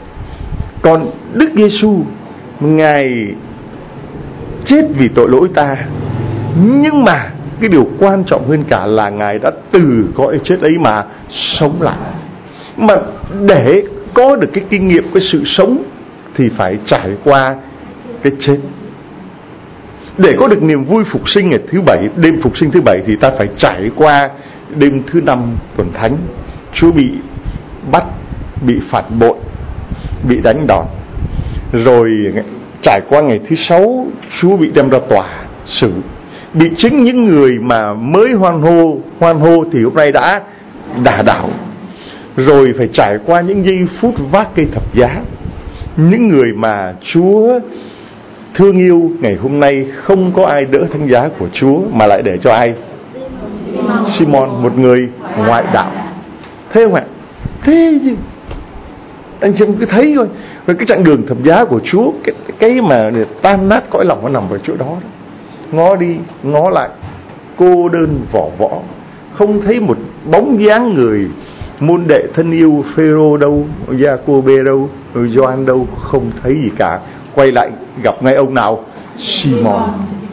Còn Đức Giêsu, Ngài chết vì tội lỗi ta, nhưng mà cái điều quan trọng hơn cả là Ngài đã từ cõi chết ấy mà sống lại. Mà để có được cái kinh nghiệm, cái sự sống thì phải trải qua cái chết. Để có được niềm vui phục sinh ngày thứ bảy, đêm phục sinh thứ bảy, thì ta phải trải qua đêm thứ năm tuần thánh. Chúa bị bắt, bị phản bội, bị đánh đòn. Rồi trải qua ngày thứ sáu, Chúa bị đem ra tòa xử, bị chính những người mà mới hoan hô hoan hô thì hôm nay đã đả đảo. Rồi phải trải qua những giây phút vác cây thập giá. Những người mà Chúa thương yêu ngày hôm nay không có ai đỡ thánh giá của Chúa, mà lại để cho ai? Simon, một người ngoại đạo. Thế không ạ? Thế gì? Anh chị em cứ thấy thôi. Rồi cái chặng đường thập giá của Chúa, Cái, cái mà tan nát cõi lòng nó nằm ở chỗ đó, đó. Ngó đi, ngó lại, cô đơn vỏ võ, không thấy một bóng dáng người môn đệ thân yêu Phêrô đâu, Giacôbê đâu, Gioan đâu, không thấy gì cả. Quay lại gặp ngay ông nào? Simon.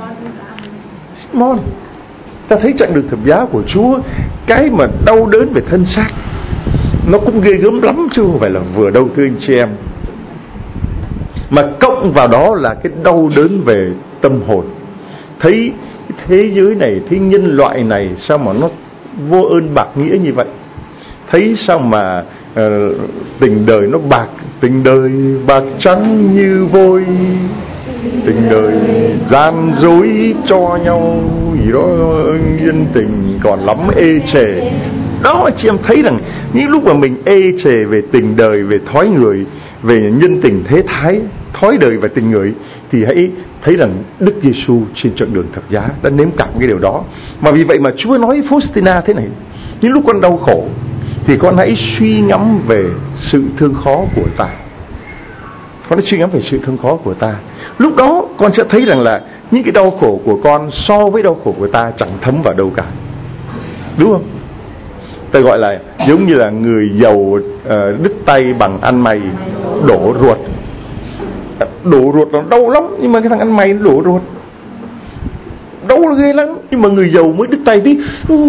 Simon. Ta thấy chặng đường thập giá của Chúa, cái mà đau đớn về thân xác nó cũng ghê gớm lắm, chứ không phải là vừa đâu, thưa anh chị em. Mà cộng vào đó là cái đau đớn về tâm hồn. Thấy thế giới này, thấy nhân loại này sao mà nó vô ơn bạc nghĩa như vậy. Thấy sao mà uh, tình đời nó bạc, tình đời bạc trắng như vôi, tình đời gian dối cho nhau gì đó, nhân tình còn lắm ê chề. Đó, chị em thấy rằng những lúc mà mình ê chề về tình đời, về thói người, về nhân tình thế thái, thói đời và tình người, thì hãy thấy rằng Đức Giêsu trên chặng đường thập giá đã nếm cảm cái điều đó. Mà vì vậy mà Chúa nói Faustina thế này: những lúc con đau khổ thì con hãy suy ngẫm về sự thương khó của ta. Con hãy suy ngẫm về sự thương khó của ta. Lúc đó con sẽ thấy rằng là những cái đau khổ của con so với đau khổ của ta chẳng thấm vào đâu cả. đúng không? Ta gọi là giống như là người giàu uh, đứt tay bằng ăn mày đổ ruột. Đổ ruột nó đau lắm, nhưng mà cái thằng ăn mày nó đổ ruột đau là ghê lắm. Nhưng mà người giàu mới đứt tay tí,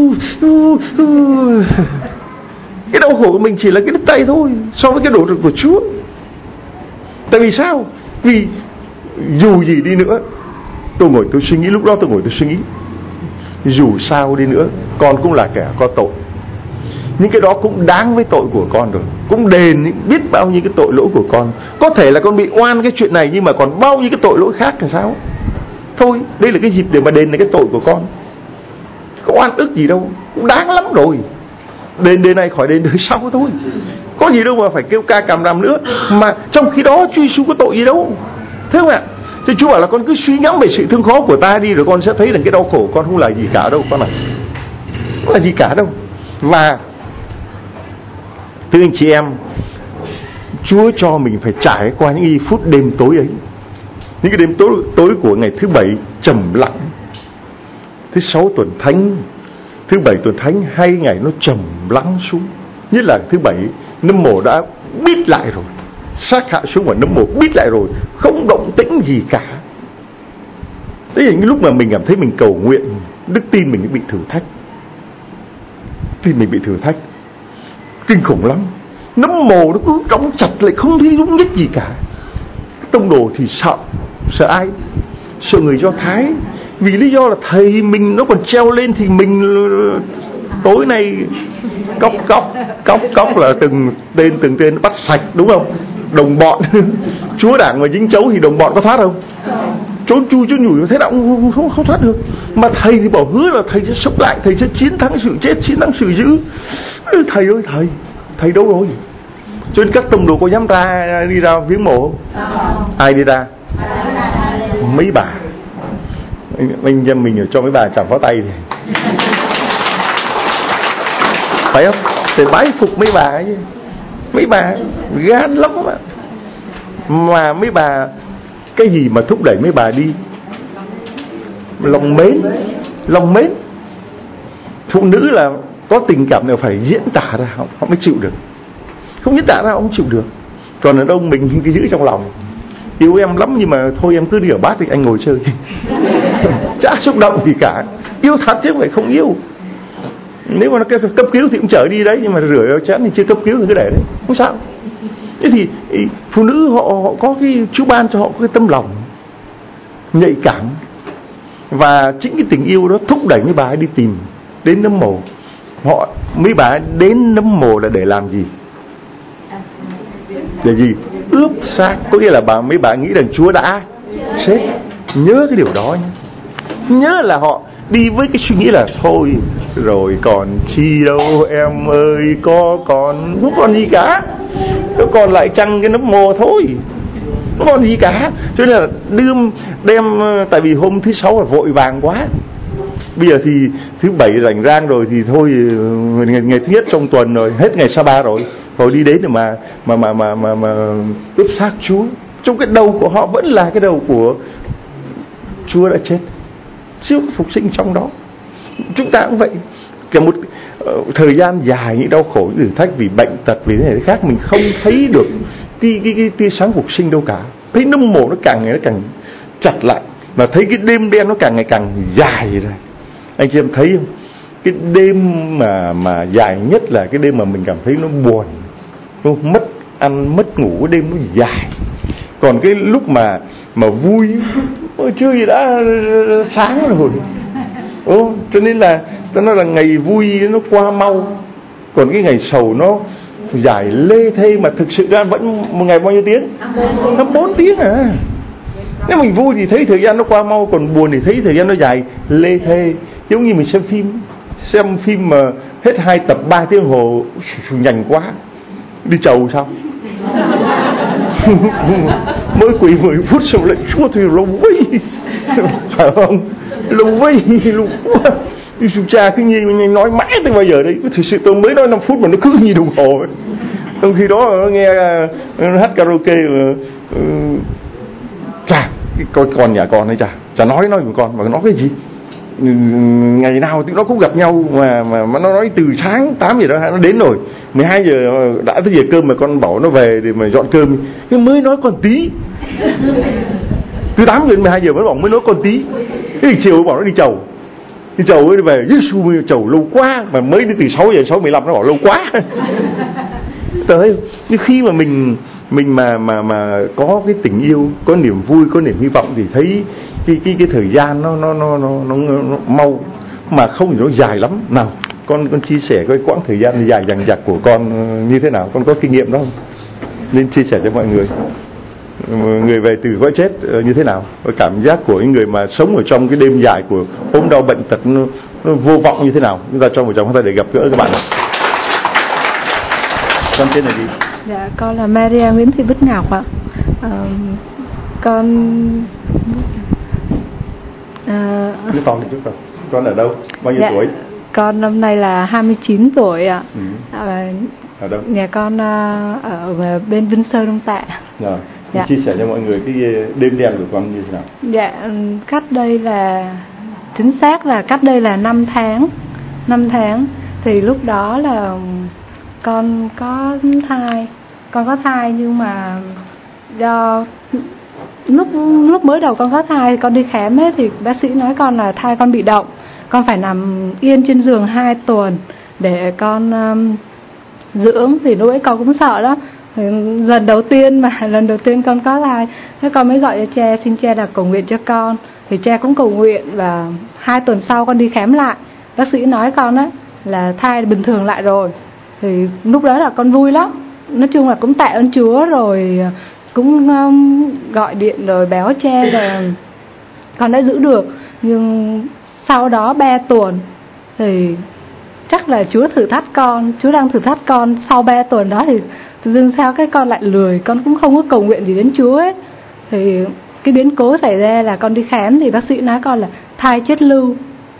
cái đau khổ của mình chỉ là cái đứt tay thôi so với cái đổ ruột của Chúa. Tại vì sao? Vì dù gì đi nữa, tôi ngồi tôi suy nghĩ, lúc đó tôi ngồi tôi suy nghĩ, dù sao đi nữa con cũng là kẻ có tội, những cái đó cũng đáng với tội của con rồi, cũng đền biết bao nhiêu cái tội lỗi của con. Có thể là con bị oan cái chuyện này, nhưng mà còn bao nhiêu cái tội lỗi khác là sao? Thôi, đây là cái dịp để mà đền cái tội của con. Có oan ức gì đâu, cũng đáng lắm rồi. Đền đời này khỏi đền đời sau thôi. Có gì đâu mà phải kêu ca càm ràm nữa. Mà trong khi đó Chúa Giêsu có tội gì đâu, thấy không ạ? Thì Chúa bảo là con cứ suy ngẫm về sự thương khó của ta đi, rồi con sẽ thấy rằng cái đau khổ của con không là gì cả đâu con ạ. Không là gì cả đâu. Và thưa anh chị em, Chúa cho mình phải trải qua những giây phút đêm tối ấy, những cái đêm tối, tối của ngày thứ bảy trầm lặng, thứ sáu tuần thánh, thứ bảy tuần thánh, hai ngày nó trầm lắng xuống. Nhất là thứ bảy, nấm mồ đã bít lại rồi, xác hạ xuống và nấm mồ bít lại rồi, không động tĩnh gì cả. Đấy là những lúc mà mình cảm thấy mình cầu nguyện, đức tin mình bị thử thách, tin mình bị thử thách kinh khủng lắm. Nấm mồ nó cứ đóng chặt lại, không thấy nhúc nhích gì cả. Tông đồ thì sợ, sợ ai? Sợ người Do Thái, vì lý do là thầy mình nó còn treo lên thì mình tối nay cóc cóc cóc cóc là từng tên từng tên bắt sạch, đúng không? Đồng bọn Chúa đảng mà dính chấu thì đồng bọn có thoát không? Trốn chui trốn nhủi thế nào cũng không, không, không thoát được. Mà thầy thì bảo hứa là thầy sẽ sống lại, thầy sẽ chiến thắng sự chết, chiến thắng sự dữ. Thầy ơi thầy, thầy đâu rồi? Cho nên các tông đồ có dám ra đi ra viếng mộ không? Ai đi ra? Mấy bà. Anh em mình cho mấy bà chạm pháo tay thì phải không? Để bái phục mấy bà ấy. Mấy bà gan lắm mà. Mà mấy bà, cái gì mà thúc đẩy mấy bà đi? Lòng mến. Lòng mến. Phụ nữ là có tình cảm nào phải diễn tả ra, họ, họ mới chịu được. Không diễn tả ra họ không chịu được. Còn đàn ông mình cứ giữ trong lòng. Yêu em lắm nhưng mà thôi em cứ đi ở bát thì anh ngồi chơi. Chả xúc động gì cả. Yêu thật chứ không phải không yêu. Nếu mà nó cấp cứu thì cũng chở đi đấy, nhưng mà rửa chén thì chưa cấp cứu thì cứ để đấy, không sao. Thế thì phụ nữ họ, họ có cái Chúa ban cho họ có cái tâm lòng nhạy cảm, và chính cái tình yêu đó thúc đẩy mấy bà ấy đi tìm đến nấm mồ. Họ mấy bà ấy đến nấm mồ là để làm gì? Để gì? Ướp xác. Có nghĩa là bà mấy bà nghĩ rằng Chúa đã chết. Nhớ cái điều đó nhé. Nhớ là họ đi với cái suy nghĩ là thôi rồi còn chi đâu em ơi, có còn không còn gì cả, nó còn lại chăng cái nấm mồ thôi, không còn gì cả. Cho nên là đưa đem, tại vì hôm thứ sáu là vội vàng quá. Bây giờ thì thứ bảy rảnh rang rồi thì thôi, ngày, ngày thứ nhất trong tuần rồi, hết ngày sa ba rồi, rồi đi đến để mà mà mà mà mà, mà ướp xác Chúa. Trong cái đầu của họ vẫn là cái đầu của Chúa đã chết, Chúa phục sinh trong đó. Chúng ta cũng vậy. Cả một uh, thời gian dài những đau khổ, những thử thách vì bệnh tật, vì thế này khác, mình không thấy được cái cái cái tia sáng phục sinh đâu cả. Thấy nấm mồ nó càng ngày nó càng chặt lại, mà thấy cái đêm đen nó càng ngày càng dài rồi. Anh chị em thấy không? Cái đêm mà mà dài nhất là cái đêm mà mình cảm thấy nó buồn, nó mất ăn mất ngủ, cái đêm nó dài. Còn cái lúc mà mà vui chưa gì đã sáng rồi. Ồ, cho nên là ta nói là ngày vui nó qua mau, còn cái ngày sầu nó dài lê thê. Mà thực sự ra vẫn một ngày bao nhiêu tiếng? Nó bốn tiếng à. Nếu mình vui thì thấy thời gian nó qua mau, còn buồn thì thấy thời gian nó dài lê thê. Giống như mình xem phim, xem phim mà hết hai tập ba tiếng hồ nhanh quá, đi chầu sao? Mới quỳ mười phút xong lại Chúa thì lâu vây, phải không? Lâu vây lâu quá. Đi sụp cha cứ như nói mãi tới bao giờ đấy. Thực sự tôi mới nói năm phút mà nó cứ như đồng hồ ấy. Trong khi đó nó nghe nó hát karaoke mà, uh, chà, coi con nhà con ấy chà, chả nói nói của con mà nói cái gì? ngày nào thì nó cũng gặp nhau mà mà, mà nó nói từ sáng tám giờ đó nó đến rồi, mười hai giờ đã tới giờ cơm mà con bảo nó về để mà dọn cơm, nhưng mới nói còn tí. Từ tám giờ đến mười hai giờ mới bảo mới nói còn tí. Thế thì chiều bảo nó đi chầu. Đi chầu mới về, Giêsu chầu lâu quá, mà mới đi từ sáu giờ sáu mười lăm nó bảo lâu quá. Tới nhưng khi mà mình mình mà mà mà có cái tình yêu, có niềm vui, có niềm hy vọng thì thấy cái cái cái thời gian nó nó nó nó, nó, nó mau, mà không thì nó dài lắm. Nào, con con chia sẻ cái quãng thời gian dài dằng dặc của con như thế nào, con có kinh nghiệm đó không? Nên chia sẻ cho mọi người. Người về từ cõi chết như thế nào, và cảm giác của những người mà sống ở trong cái đêm dài của ốm đau bệnh tật nó, nó vô vọng như thế nào. Chúng ta cho một tràng pháo tay để gặp gỡ các bạn. Con tên là gì? Dạ, con là Maria Nguyễn Thị Bích Ngọc ạ. À, con à... Cái con thì chút rồi. Con ở đâu? Bao nhiêu dạ, tuổi? Con năm nay là hai mươi chín tuổi ạ. Ừ. À, ở đâu? Nhà con ở bên Vinh Sơn, Đông Tạ. Rồi, dạ. Chia sẻ cho mọi người cái đêm đen của con như thế nào? Dạ, cách đây là chính xác là cách đây là năm tháng. năm tháng thì lúc đó là con có thai, con có thai nhưng mà do lúc lúc mới đầu con có thai, con đi khám ấy thì bác sĩ nói con là thai con bị động, con phải nằm yên trên giường hai tuần để con um, dưỡng. Thì lúc ấy con cũng sợ đó, lần đầu tiên mà lần đầu tiên con có thai, thế con mới gọi cho cha, xin cha là cầu nguyện cho con. Thì cha cũng cầu nguyện, và hai tuần sau con đi khám lại, bác sĩ nói con á là thai bình thường lại rồi. Thì lúc đó là con vui lắm, nói chung là cũng tạ ơn Chúa, rồi cũng um, gọi điện rồi báo cha là con đã giữ được. Nhưng sau đó ba tuần thì chắc là Chúa thử thách con, Chúa đang thử thách con. Sau ba tuần đó thì tự dưng sao cái con lại lười, con cũng không có cầu nguyện gì đến Chúa ấy. Thì cái biến cố xảy ra là con đi khám thì bác sĩ nói con là thai chết lưu.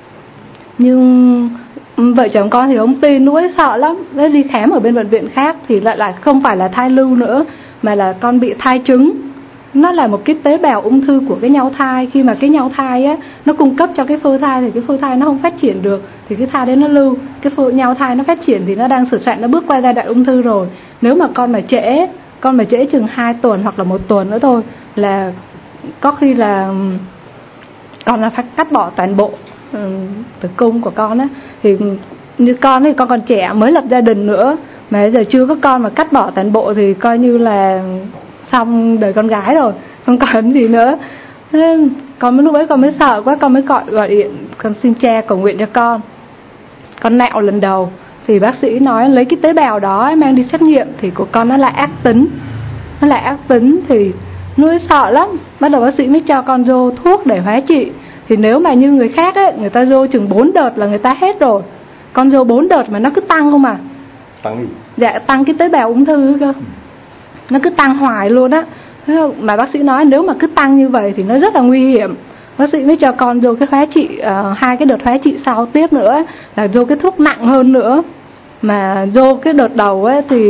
Nhưng vợ chồng con thì ông tin, lúc ấy sợ lắm, đấy, đi khám ở bên bệnh viện khác thì lại là không phải là thai lưu nữa, mà là con bị thai trứng. Nó là một cái tế bào ung thư của cái nhau thai. Khi mà cái nhau thai á, nó cung cấp cho cái phôi thai thì cái phôi thai nó không phát triển được, thì cái thai đấy nó lưu. Cái phôi nhau thai nó phát triển thì nó đang sửa soạn, nó bước qua giai đoạn ung thư rồi. Nếu mà con mà trễ, con mà trễ chừng hai tuần hoặc là một tuần nữa thôi là có khi là con là phải cắt bỏ toàn bộ tử cung của con á. Thì như con thì con còn trẻ, mới lập gia đình nữa, mà giờ chưa có con mà cắt bỏ toàn bộ thì coi như là xong đời con gái rồi, không còn gì nữa. Thế con lúc ấy con mới sợ quá, con mới gọi gọi điện con xin cha cầu nguyện cho con. Con nạo lần đầu thì bác sĩ nói lấy cái tế bào đó mang đi xét nghiệm thì của con nó lại ác tính, nó lại ác tính thì nuôi sợ lắm. Bắt đầu bác sĩ mới cho con vô thuốc để hóa trị. Thì nếu mà như người khác ấy, người ta vô chừng bốn đợt là người ta hết rồi, con vô bốn đợt mà nó cứ tăng không à. Tăng gì? Dạ, tăng cái tế bào ung thư cơ. Nó cứ tăng hoài luôn á. Mà bác sĩ nói nếu mà cứ tăng như vậy thì nó rất là nguy hiểm. Bác sĩ mới cho con vô cái hóa trị, uh, hai cái đợt hóa trị sau tiếp nữa là vô cái thuốc nặng hơn nữa. Mà vô cái đợt đầu ấy thì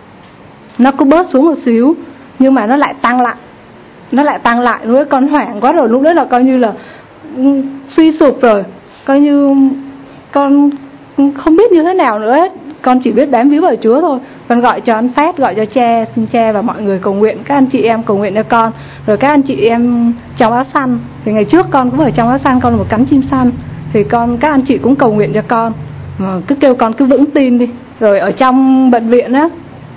nó cứ bớt xuống một xíu, nhưng mà nó lại tăng lại, nó lại tăng lại nữa. Con hoảng quá rồi, lúc đó là coi như là um, suy sụp rồi, coi như con không biết như thế nào nữa hết. Con chỉ biết bám víu vào Chúa thôi. Con gọi cho anh Phát, gọi cho cha, xin cha và mọi người cầu nguyện, các anh chị em cầu nguyện cho con. Rồi các anh chị em trong áo xanh, thì ngày trước con cũng ở trong áo xanh, con là một cánh chim xanh, thì con các anh chị cũng cầu nguyện cho con, mà cứ kêu con cứ vững tin đi. Rồi ở trong bệnh viện á,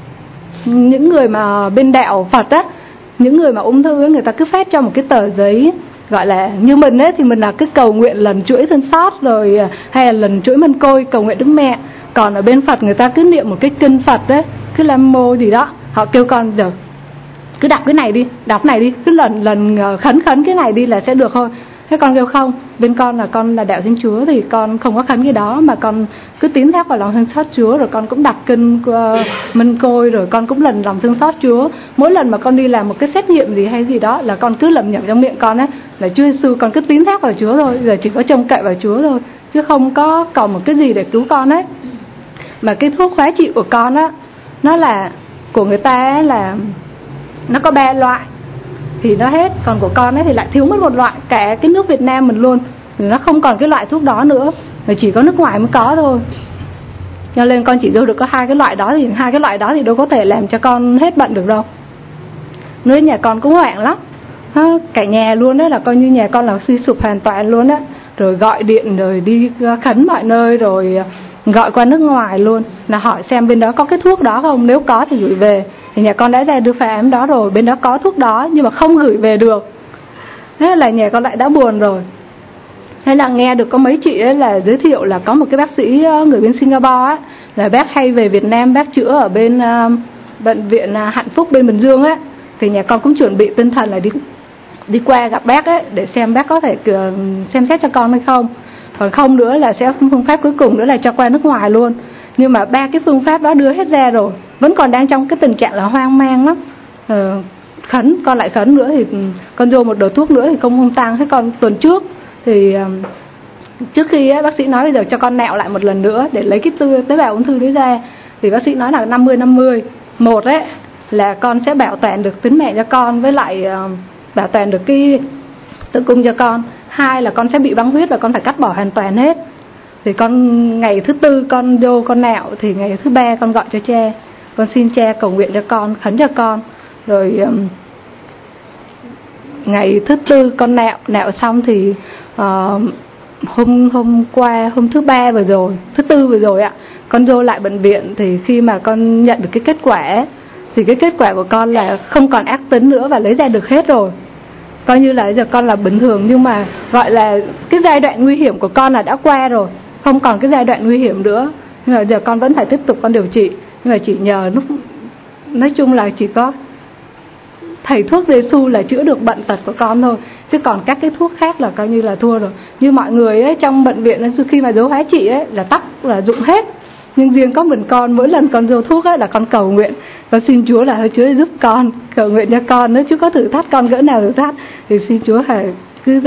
những người mà bên đạo Phật á, những người mà ung thư á, người ta cứ phát cho một cái tờ giấy gọi là như mình ấy, thì mình là cứ cầu nguyện lần chuỗi thân sót rồi, hay là lần chuỗi mân côi cầu nguyện Đức Mẹ. Còn ở bên Phật người ta cứ niệm một cái kinh Phật đấy, cứ Nam Mô gì đó. Họ kêu con giờ cứ đọc cái này đi, đọc này đi, cứ lần lần khấn khấn cái này đi là sẽ được thôi. Thế con kêu không, bên con là con là đạo Thiên Chúa thì con không có khấn cái đó, mà con cứ tín thác vào lòng thương xót Chúa. Rồi con cũng đọc kinh uh, Mân Côi, rồi con cũng lần lòng thương xót Chúa. Mỗi lần mà con đi làm một cái xét nghiệm gì hay gì đó là con cứ lẩm nhẩm trong miệng con ấy là Chúa Giêsu, con cứ tín thác vào Chúa thôi. Giờ chỉ có trông cậy vào Chúa thôi, chứ không có cầu một cái gì để cứu con ấy. Mà cái thuốc hóa trị của con á, nó là của người ta ấy, là nó có ba loại thì nó hết, còn của con ấy thì lại thiếu mất một loại. Cả cái nước Việt Nam mình luôn nó không còn cái loại thuốc đó nữa, chỉ có nước ngoài mới có thôi. Cho nên con chỉ đưa được có hai cái loại đó, thì hai cái loại đó thì đâu có thể làm cho con hết bệnh được đâu. Nơi nhà con cũng hoảng lắm, cả nhà luôn đấy, là coi như nhà con là suy sụp hoàn toàn luôn á. Rồi gọi điện rồi đi khấn mọi nơi, rồi gọi qua nước ngoài luôn, là hỏi xem bên đó có cái thuốc đó không, nếu có thì gửi về. Thì nhà con đã ra đưa phản đó rồi, bên đó có thuốc đó nhưng mà không gửi về được. Thế là nhà con lại đã buồn rồi. Thế là nghe được có mấy chị ấy là giới thiệu là có một cái bác sĩ người bên Singapore á, là bác hay về Việt Nam bác chữa ở bên uh, bệnh viện uh, Hạnh Phúc bên Bình Dương á. Thì nhà con cũng chuẩn bị tinh thần là đi đi qua gặp bác ấy để xem bác có thể uh, xem xét cho con hay không. Còn không nữa là sẽ phương pháp cuối cùng nữa là cho qua nước ngoài luôn. Nhưng mà ba cái phương pháp đó đưa hết ra rồi, vẫn còn đang trong cái tình trạng là hoang mang lắm. uh, Khấn, con lại khấn nữa thì con vô một đợt thuốc nữa thì không không tăng. Thế con tuần trước thì uh, trước khi á, bác sĩ nói bây giờ cho con nạo lại một lần nữa để lấy cái tư, tế bào ung thư đấy ra. Thì bác sĩ nói là năm mươi năm mươi. Một ấy là con sẽ bảo toàn được tính mạng cho con, với lại uh, bảo toàn được cái tử cung cho con. Hai là con sẽ bị băng huyết và con phải cắt bỏ hoàn toàn hết. Thì con ngày thứ tư con vô con nạo, thì ngày thứ ba con gọi cho cha, con xin cha cầu nguyện cho con, khấn cho con. Rồi um, ngày thứ tư con nạo nạo xong thì uh, hôm hôm qua hôm thứ ba vừa rồi, thứ tư vừa rồi ạ, con vô lại bệnh viện. Thì khi mà con nhận được cái kết quả thì cái kết quả của con là không còn ác tính nữa và lấy ra được hết rồi. Coi như là giờ con là bình thường, nhưng mà gọi là cái giai đoạn nguy hiểm của con là đã qua rồi, không còn cái giai đoạn nguy hiểm nữa. Nhưng mà giờ con vẫn phải tiếp tục con điều trị. Nhưng mà chỉ nhờ lúc nói chung là chỉ có thầy thuốc Giêsu là chữa được bệnh tật của con thôi, chứ còn các cái thuốc khác là coi như là thua rồi. Như mọi người ấy trong bệnh viện ấy, khi mà dấu hóa trị ấy là tắc là dụng hết, nhưng riêng có mình con mỗi lần con vô thuốc ấy là con cầu nguyện, con xin Chúa là Chúa giúp con, cầu nguyện cho con nữa, chứ có thử thách con cỡ nào thử thách thì xin Chúa phải cứ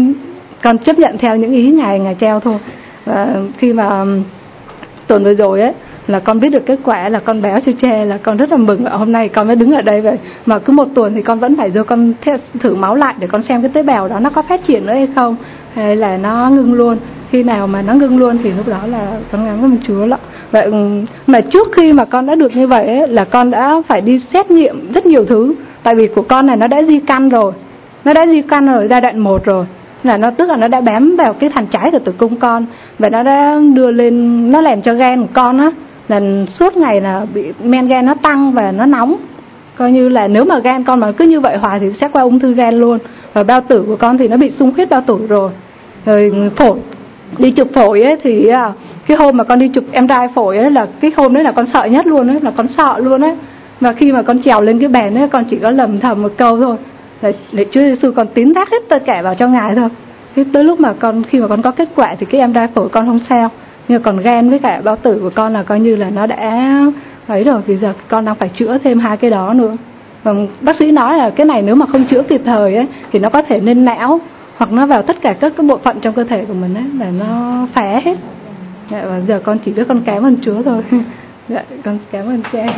con chấp nhận theo những ý ngài ngài treo thôi. Và khi mà tuần vừa rồi ấy là con biết được kết quả, là con báo cho cha, là con rất là mừng. Hôm nay con mới đứng ở đây vậy. Mà cứ một tuần thì con vẫn phải vô con thử máu lại để con xem cái tế bào đó nó có phát triển nữa hay không, hay là nó ngưng luôn. Khi nào mà nó ngưng luôn thì lúc đó là con ngắn với Chúa lắm. Vậy mà trước khi mà con đã được như vậy ấy, là con đã phải đi xét nghiệm rất nhiều thứ. Tại vì của con này nó đã di căn rồi, nó đã di căn ở giai đoạn một rồi, là nó tức là nó đã bám vào cái thành trái của tử cung con, và nó đã đưa lên, nó làm cho gan của con á là suốt ngày là bị men gan nó tăng và nó nóng. Coi như là nếu mà gan con mà cứ như vậy hoài thì sẽ qua ung thư gan luôn. Và bao tử của con thì nó bị xung huyết bao tử rồi. Rồi phổi, đi chụp phổi ấy thì cái hôm mà con đi chụp em rờ i phổi ấy là cái hôm đấy là con sợ nhất luôn ấy, là con sợ luôn ấy. Và khi mà con trèo lên cái bàn ấy, con chỉ có lầm thầm một câu thôi, để, để Chúa Giêsu con tín thác hết tất cả vào cho Ngài thôi. Cái tới lúc mà con khi mà con có kết quả thì cái em rờ i phổi con không sao, nhưng còn gan với cả bao tử của con là coi như là nó đã ấy rồi. Bây giờ con đang phải chữa thêm hai cái đó nữa. Và bác sĩ nói là cái này nếu mà không chữa kịp thời ấy thì nó có thể lên não, hoặc nó vào tất cả các cái bộ phận trong cơ thể của mình ấy, là nó phá hết. Dạ, và giờ con chỉ biết con cảm ơn Chúa thôi. Dạ, con cảm ơn cha.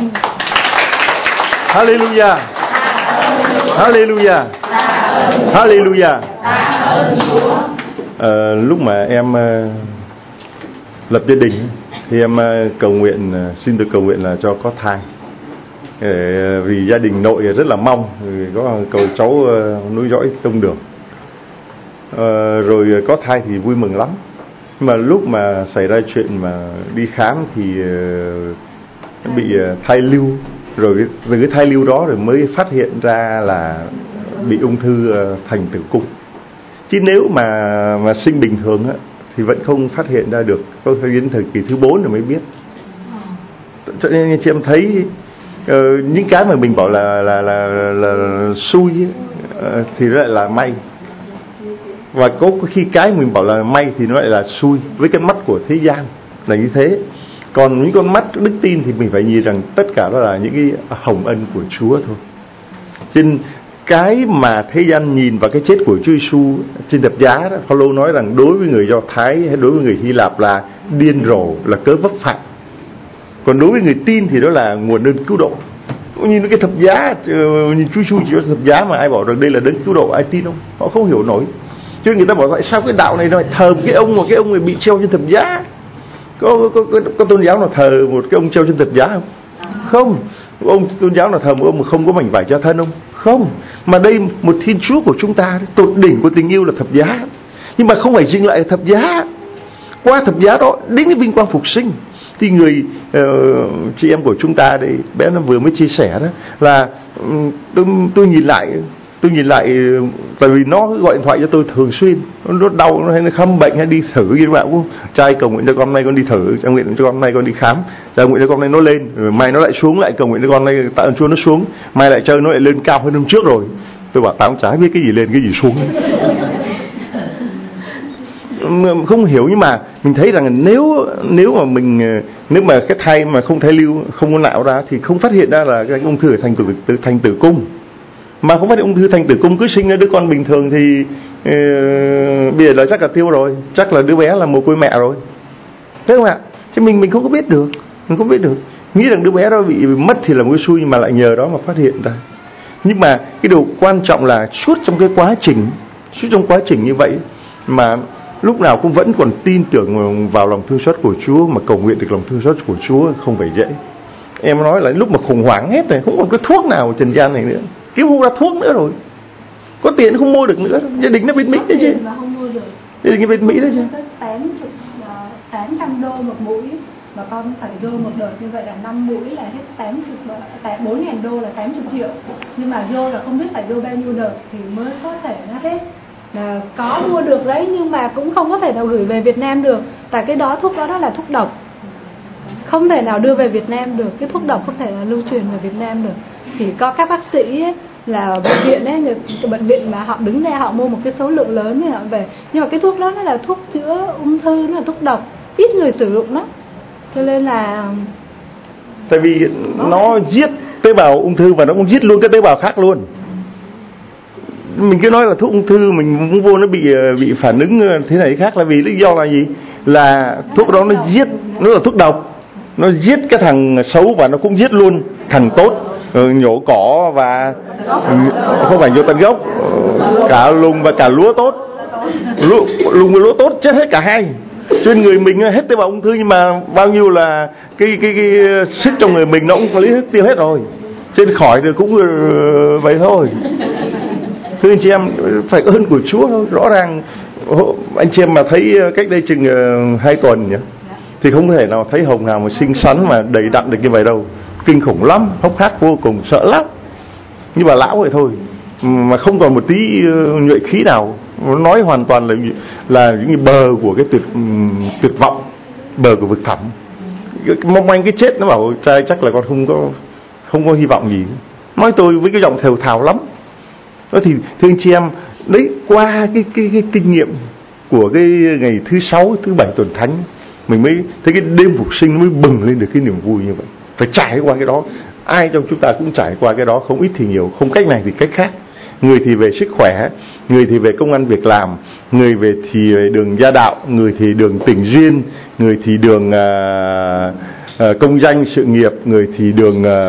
Hallelujah. Hallelujah. Hallelujah. À, lúc mà em uh, lập gia đình thì em uh, cầu nguyện, uh, xin được cầu nguyện là cho có thai. Để, vì gia đình nội rất là mong có cầu cháu uh, nối dõi tông đường. Uh, rồi có thai thì vui mừng lắm. Mà lúc mà xảy ra chuyện mà đi khám thì uh, bị uh, thai lưu. Rồi từ cái thai lưu đó rồi mới phát hiện ra là bị ung thư uh, thành tử cung. Chứ nếu mà mà sinh bình thường á thì vẫn không phát hiện ra được, có phải đến thời kỳ thứ bốn rồi mới biết. Cho nên chị em thấy uh, những cái mà mình bảo là là là, là, là xui ấy, uh, thì nó lại là may. Và có khi cái mình bảo là may thì nó lại là xui với cái mắt của thế gian là như thế. Còn những con mắt đức tin thì mình phải nhìn rằng tất cả đó là những cái hồng ân của Chúa thôi. Trên cái mà thế gian nhìn vào cái chết của Chúa Giêsu trên thập giá đó, Phaolô nói rằng đối với người Do Thái hay đối với người Hy Lạp là điên rồ, là cớ vấp phạm. Còn đối với người tin thì đó là nguồn ơn cứu độ. Nhìn cái thập giá, nhìn Chúa Giêsu chỉ có thập giá mà ai bảo rằng đây là đấng cứu độ, ai tin không? Họ không hiểu nổi. Chứ người ta bảo tại sao cái đạo này lại thờ cái ông mà cái ông này bị treo trên thập giá? Có, có, có, có tôn giáo nào thờ một cái ông treo trên thập giá không? Không. Ông tôn giáo nào thờ một ông mà không có mảnh vải cho thân không? Không. Mà đây một Thiên Chúa của chúng ta, tột đỉnh của tình yêu là thập giá. Nhưng mà không phải dừng lại ở thập giá. Qua thập giá đó đến cái vinh quang phục sinh. Thì người uh, chị em của chúng ta đây, bé nó vừa mới chia sẻ đó là um, tôi, tôi nhìn lại tôi nhìn lại tại vì nó gọi điện thoại cho tôi thường xuyên, nó đau hay nó khâm bệnh hay đi thử gì bạn cũng trai cầu nguyện cho con nay con đi thử, cầu nguyện cho con nay con đi khám, cầu nguyện cho con nay nó lên, rồi mai nó lại xuống, lại cầu nguyện cho con nay tạ ơn Chúa nó xuống, mai lại chơi nó lại lên cao hơn hôm trước rồi. Tôi bảo tao cũng chả biết cái gì lên cái gì xuống. Không hiểu, nhưng mà mình thấy rằng nếu nếu mà mình nếu mà cái thai mà không thai lưu, không có nạo ra thì không phát hiện ra là cái ung thư ở thành tử thành tử cung. Mà không phát hiện ung thư thành tử cung, cứ sinh ra đứa con bình thường thì uh, bây giờ là chắc là tiêu rồi, chắc là đứa bé là mồ côi mẹ rồi, thấy không ạ? Chứ mình mình không có biết được, mình không biết được, nghĩ rằng đứa bé đó bị mất thì là một cái xui, nhưng mà lại nhờ đó mà phát hiện ra. Nhưng mà cái điều quan trọng là suốt trong cái quá trình, suốt trong quá trình như vậy mà lúc nào cũng vẫn còn tin tưởng vào lòng thương xót của Chúa, mà cầu nguyện được lòng thương xót của Chúa không phải dễ. Em nói là lúc mà khủng hoảng hết rồi, không còn cái thuốc nào trần gian này nữa, kiếm không ra thuốc nữa rồi, có tiền không mua được nữa, gia đình nó bên Mỹ đấy chứ, gia đình bên Mỹ đấy chứ. tám trăm đô một mũi, mà con phải vô một đợt như vậy là năm mũi là hết tám mươi, bốn ngàn đô là tám mươi triệu, nhưng mà vô là không biết phải vô bao nhiêu đợt thì mới có thể nó hết. Là có mua được đấy, nhưng mà cũng không có thể nào gửi về Việt Nam được, tại cái đó thuốc đó, đó là thuốc độc, không thể nào đưa về Việt Nam được, cái thuốc độc không thể nào lưu truyền về Việt Nam được. Chỉ có các bác sĩ ấy, là bệnh viện ấy, bệnh viện mà họ đứng ra họ mua một cái số lượng lớn thì họ về, nhưng mà cái thuốc đó nó là thuốc chữa ung thư, nó là thuốc độc, ít người sử dụng đó, cho nên là tại vì nó giết tế bào ung thư và nó cũng giết luôn cái tế bào khác luôn. Mình cứ nói là thuốc ung thư mình muốn vô nó bị bị phản ứng thế này khác là vì lý do là gì? Là thuốc đó nó giết, nó là thuốc độc, nó giết cái thằng xấu và nó cũng giết luôn thằng tốt, nhổ cỏ và không phải nhổ tận gốc, cả lùng và cả lúa tốt, lúa, lùng và lúa tốt chết hết cả hai. Trên người mình hết tế bào ung thư, nhưng mà bao nhiêu là cái cái cái sức trong người mình nó cũng có lý tiêu hết rồi, trên khỏi thì cũng vậy thôi. Thưa anh chị em, phải ơn của Chúa thôi. Rõ ràng anh chị em mà thấy cách đây chừng uh, hai tuần nhỉ, thì không thể nào thấy hồng nào mà xinh xắn mà đầy đặn được như vậy đâu, kinh khủng lắm, hốc hác vô cùng, sợ lắm. Nhưng mà lão vậy thôi, mà không còn một tí uh, nhuệ khí nào, nói hoàn toàn là là những cái bờ của cái tuyệt um, tuyệt vọng, bờ của vực thẳm. Mong manh cái chết, nó bảo trai chắc là con không có không có hy vọng gì. Nói tôi với cái giọng thều thào lắm. Đó thì thưa anh chị em, đấy qua cái cái cái kinh nghiệm của cái ngày thứ sáu, thứ bảy tuần thánh, mình mới thấy cái đêm phục sinh mới bừng lên được cái niềm vui như vậy. Phải trải qua cái đó, ai trong chúng ta cũng trải qua cái đó, không ít thì nhiều, không cách này thì cách khác. Người thì về sức khỏe, người thì về công ăn việc làm, người về thì về đường gia đạo, người thì đường tình duyên, người thì đường à, à, công danh sự nghiệp, người thì đường à,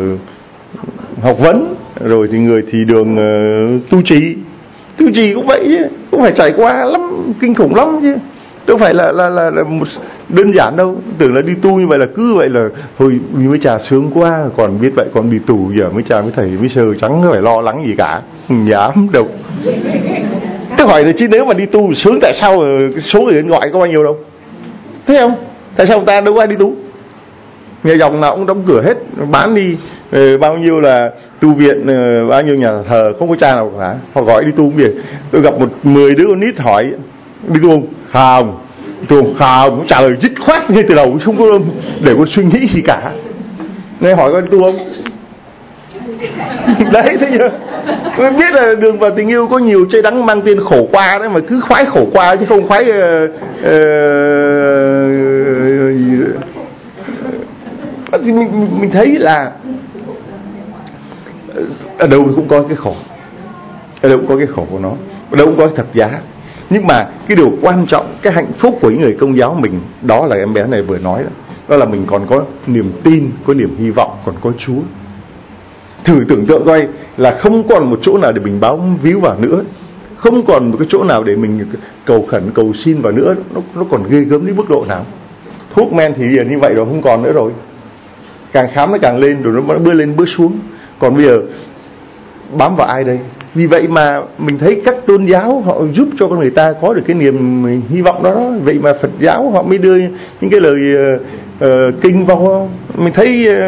học vấn, rồi thì người thì đường uh, tu trì. Tu trì cũng vậy chứ, cũng phải trải qua lắm, kinh khủng lắm chứ, đâu phải là là là, là một đơn giản đâu. Tưởng là đi tu như vậy là cứ vậy là thôi mới trà sướng quá, còn biết vậy còn đi tù giờ mới trà mới thầy mới sờ chẳng phải lo lắng gì cả, không dám đâu. Tôi hỏi là chứ nếu mà đi tu sướng tại sao số người gọi có bao nhiêu đâu, thấy không? Tại sao người ta đâu có ai đi tu? Nhà dòng nào cũng đóng cửa hết, bán đi uh, bao nhiêu là tu viện, uh, bao nhiêu nhà thờ không có cha nào cả, họ gọi đi tu biển. Tôi gặp một mười đứa con nít hỏi đi tu không? Không, tu không, cũng trả lời dứt khoát ngay từ đầu, không có để con suy nghĩ gì cả. Nghe hỏi con đi tu không? Đấy, thấy chưa? Tôi biết là đường vào tình yêu có nhiều chai đắng mang tên khổ qua đấy, mà cứ khoái khổ qua chứ không khoái uh, uh, thì mình, mình thấy là ở đâu cũng có cái khổ, ở đâu cũng có cái khổ của nó, ở đâu cũng có cái thập giá. Nhưng mà cái điều quan trọng, cái hạnh phúc của những người Công giáo mình, đó là em bé này vừa nói đó, đó là mình còn có niềm tin, có niềm hy vọng, còn có Chúa. Thử tưởng tượng coi là không còn một chỗ nào để mình bám víu vào nữa, Không còn một cái chỗ nào để mình cầu khẩn, cầu xin vào nữa. Nó, nó còn ghê gớm đến mức độ nào. Thuốc men thì như vậy rồi, không còn nữa rồi. Càng khám nó càng lên, rồi nó bước lên bước xuống. Còn bây giờ bám vào ai đây? Vì vậy mà mình thấy các tôn giáo họ giúp cho con người ta có được cái niềm hy vọng đó, đó. Vậy mà Phật giáo họ mới đưa những cái lời uh, uh, kinh vào. Mình thấy uh,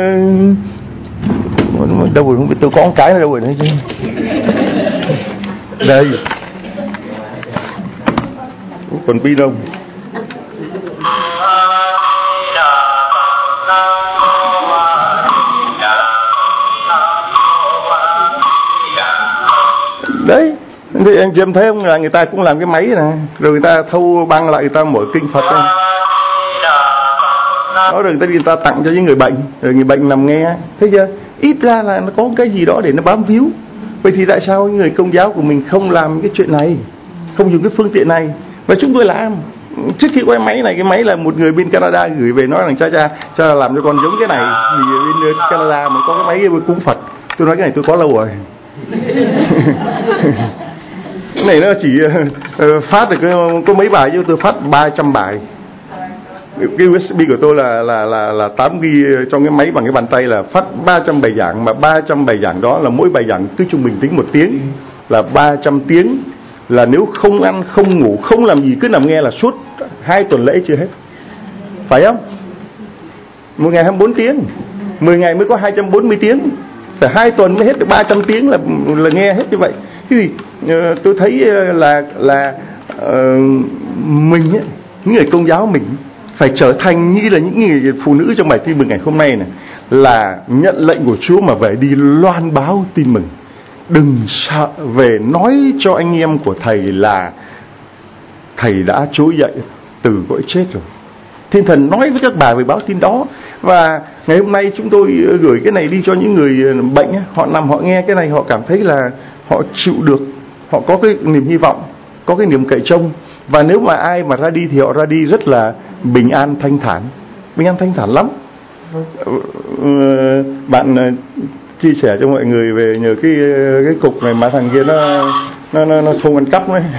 đâu rồi, không biết tôi có một cái đâu rồi đấy chứ. Đây còn pin đâu. Đấy, thì anh chị em thấy không, là người ta cũng làm cái máy này, rồi người ta thâu băng lại, người ta mở kinh Phật này. Đó, rồi người ta đi người ta tặng cho những người bệnh, rồi người bệnh nằm nghe. Thấy chưa? Ít ra là nó có cái gì đó để nó bám víu. Vậy thì tại sao những người Công giáo của mình không làm cái chuyện này, không dùng cái phương tiện này? Và chúng tôi làm. Trước khi có cái máy này, cái máy là một người bên Canada gửi về nói rằng cha cha cha làm cho con giống cái này. Vì bên Canada mà có cái máy cúng Phật. Tôi nói cái này tôi có lâu rồi. Cái này nó chỉ uh, phát được có, có mấy bài, chứ tôi phát ba trăm bài. Cái u ét bê của tôi là là là là tám gi ga trong cái máy bằng cái bàn tay, là phát ba trăm bài giảng, mà ba trăm bài giảng đó là mỗi bài giảng cứ trung bình tính một tiếng, là ba trăm tiếng, là nếu không ăn, không ngủ, không làm gì, cứ nằm nghe là suốt hai tuần lễ chưa hết. Phải không? Một ngày hai mươi bốn tiếng, mười ngày mới có hai trăm bốn mươi tiếng. Phải hai tuần mới hết được ba trăm tiếng là là nghe hết như vậy. Cái gì uh, tôi thấy là là uh, mình ấy, những người Công giáo mình phải trở thành như là những người phụ nữ trong bài tin mừng ngày hôm nay này, là nhận lệnh của Chúa mà về đi loan báo tin mừng. Đừng sợ về nói cho anh em của thầy là thầy đã trỗi dậy từ cõi chết rồi. Thiên Thần nói với các bà về báo tin đó. Và ngày hôm nay chúng tôi gửi cái này đi cho những người bệnh, họ nằm họ nghe cái này, họ cảm thấy là họ chịu được, họ có cái niềm hy vọng, có cái niềm cậy trông. Và nếu mà ai mà ra đi thì họ ra đi rất là bình an thanh thản, bình an thanh thản lắm. Bạn chia sẻ cho mọi người về nhờ cái cái cục này mà thằng kia nó nó nó, nó không ăn cắp đấy.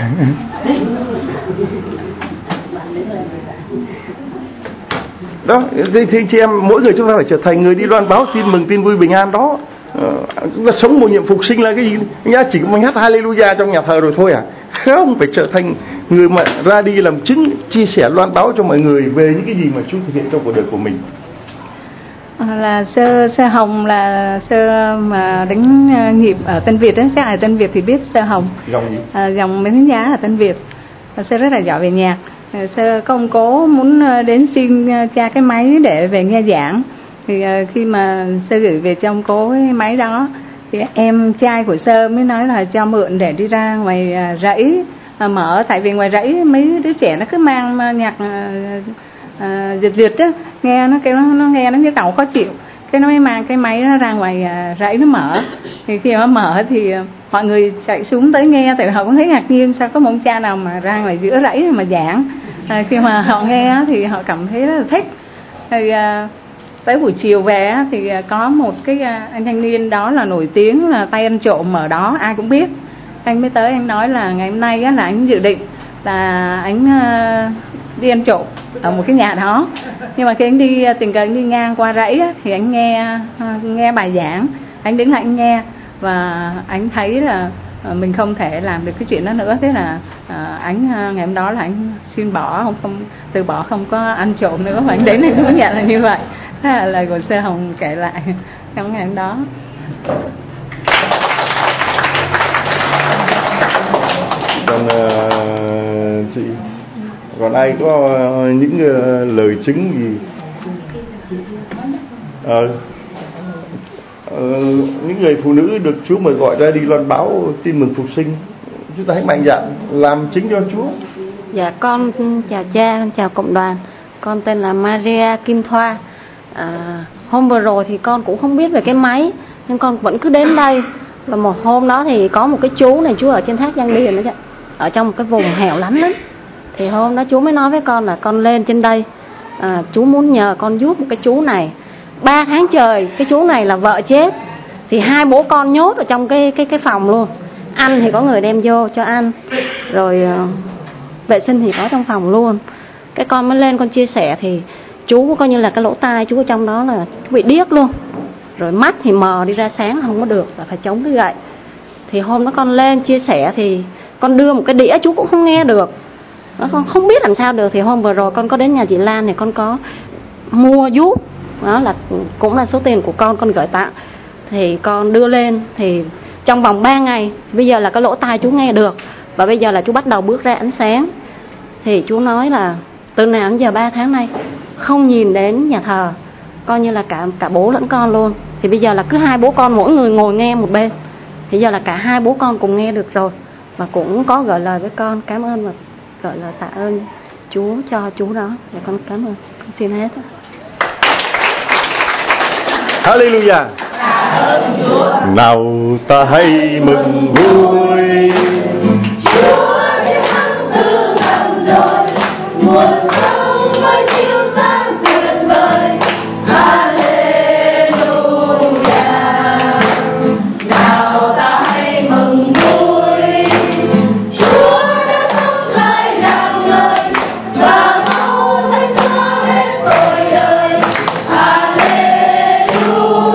Đó, thì, thì chị em mỗi người chúng ta phải trở thành người đi loan báo tin mừng, tin vui, bình an đó. Ờ, chúng ta sống một nhiệm phục sinh là cái gì? Nhá, chỉ có mình hát Hallelujah trong nhà thờ rồi thôi à? Không, phải trở thành người mà ra đi làm chứng, chia sẻ loan báo cho mọi người về những cái gì mà Chúa thực hiện trong cuộc đời của mình. À, là sơ sơ Hồng là sơ mà đánh nghiệp ở Tân Việt đấy, chắc là Tân Việt thì biết sơ Hồng. Dòng gì? À, dòng mấy giá ở Tân Việt. Và sơ rất là giỏi về nhạc. Sơ có ông cố muốn đến xin cha cái máy để về nghe giảng. Thì khi mà sơ gửi về cho ông cố cái máy đó, thì em trai của sơ mới nói là cho mượn để đi ra ngoài rẫy mở. Tại vì ngoài rẫy mấy đứa trẻ nó cứ mang nhạc À, Việt Việt á, nghe nó cái nó, nó nghe nó như tàu khó chịu, cái nó mới mang cái máy nó ra ngoài à, rẫy nó mở. Thì khi mà mở thì à, mọi người chạy xuống tới nghe, tại vì họ cũng thấy ngạc nhiên sao có một ông cha nào mà ra ngoài giữa rẫy mà giảng. À, khi mà họ nghe á, thì họ cảm thấy rất là thích. Thì à, tới buổi chiều về á, thì à, có một cái à, anh thanh niên đó là nổi tiếng là tay ăn trộm ở đó, ai cũng biết. Anh mới tới anh nói là ngày hôm nay á, là anh dự định là anh à, đi ăn trộm ở một cái nhà đó. Nhưng mà khi anh đi tình cờ anh đi ngang qua rẫy á, thì anh nghe nghe bài giảng, anh đứng lại anh nghe và anh thấy là mình không thể làm được cái chuyện đó nữa. Thế là anh ngày hôm đó là anh xin bỏ, không không từ bỏ, không có ăn trộm nữa. Và anh đến anh cũng nhận là như vậy. Thế là lời của sơ Hồng kể lại trong ngày hôm đó. Còn uh, chị, còn ai có những uh, lời chứng gì? Ờ, uh, những người phụ nữ được Chúa mời gọi ra đi loan báo tin mừng phục sinh, chúng ta hãy mạnh dạn làm chứng cho Chúa. Dạ, con chào cha, con chào cộng đoàn. Con tên là Maria Kim Thoa. À, hôm vừa rồi thì con cũng không biết về cái máy, nhưng con vẫn cứ đến đây. Và một hôm đó thì có một cái chú này, chú ở trên Thác Giang Điền đó chứ, ở trong một cái vùng hẻo lánh lắm. Thì hôm đó chú mới nói với con là con lên trên đây, à, chú muốn nhờ con giúp một cái chú này. Ba tháng trời cái chú này là vợ chết, thì hai bố con nhốt ở trong cái cái cái phòng luôn. ăn thì có người đem vô cho ăn, rồi uh, vệ sinh thì có trong phòng luôn. Cái con mới lên con chia sẻ thì chú coi như là cái lỗ tai chú ở trong đó là chú bị điếc luôn, rồi mắt thì mờ đi ra sáng không có được, là phải chống cái gậy. Thì hôm đó con lên chia sẻ thì con đưa một cái đĩa chú cũng không nghe được, nó con không biết làm sao được. Thì hôm vừa rồi con có đến nhà chị Lan thì con có mua giúp, đó là cũng là số tiền của con con gửi tặng, thì con đưa lên thì trong vòng ba ngày bây giờ là cái lỗ tai chú nghe được, và bây giờ là chú bắt đầu bước ra ánh sáng. Thì chú nói là từ nào đến giờ ba tháng nay không nhìn đến nhà thờ, coi như là cả cả bố lẫn con luôn. Thì bây giờ là cứ hai bố con mỗi người ngồi nghe một bên, thì giờ là cả hai bố con cùng nghe được rồi, và cũng có gửi lời với con cảm ơn và gửi lời tạ ơn Chúa cho chú đó. Và con cảm ơn, con xin hết. Hallelujah. Nào ta hãy mừng vui, Chúa chiến thắng từ thần rồi, mùa sống mới chiếu sáng tuyệt vời. Hallelujah. Nào ta hãy mừng vui, Chúa đã sống lại làm người và máu thanh xóa hết tội đời. Hallelujah.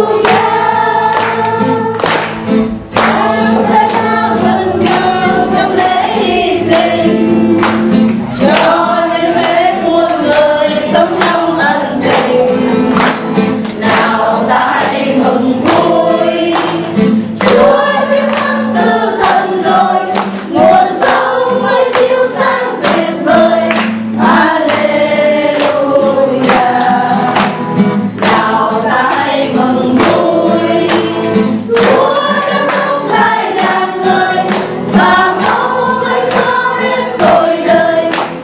Tháng ngày nào vẫn nhau trong lễ hy sinh, cho nên hết muôn người sống trong ân tình. Nào ta hãy mừng vui, Chúa chiến thắng từ thần rồi, nguồn sống mới chiếu sáng tuyệt vời. Hallelujah. Nào ta hãy mừng vui, Chúa đã sống lại làm người và máu mới xóa hết tội đời.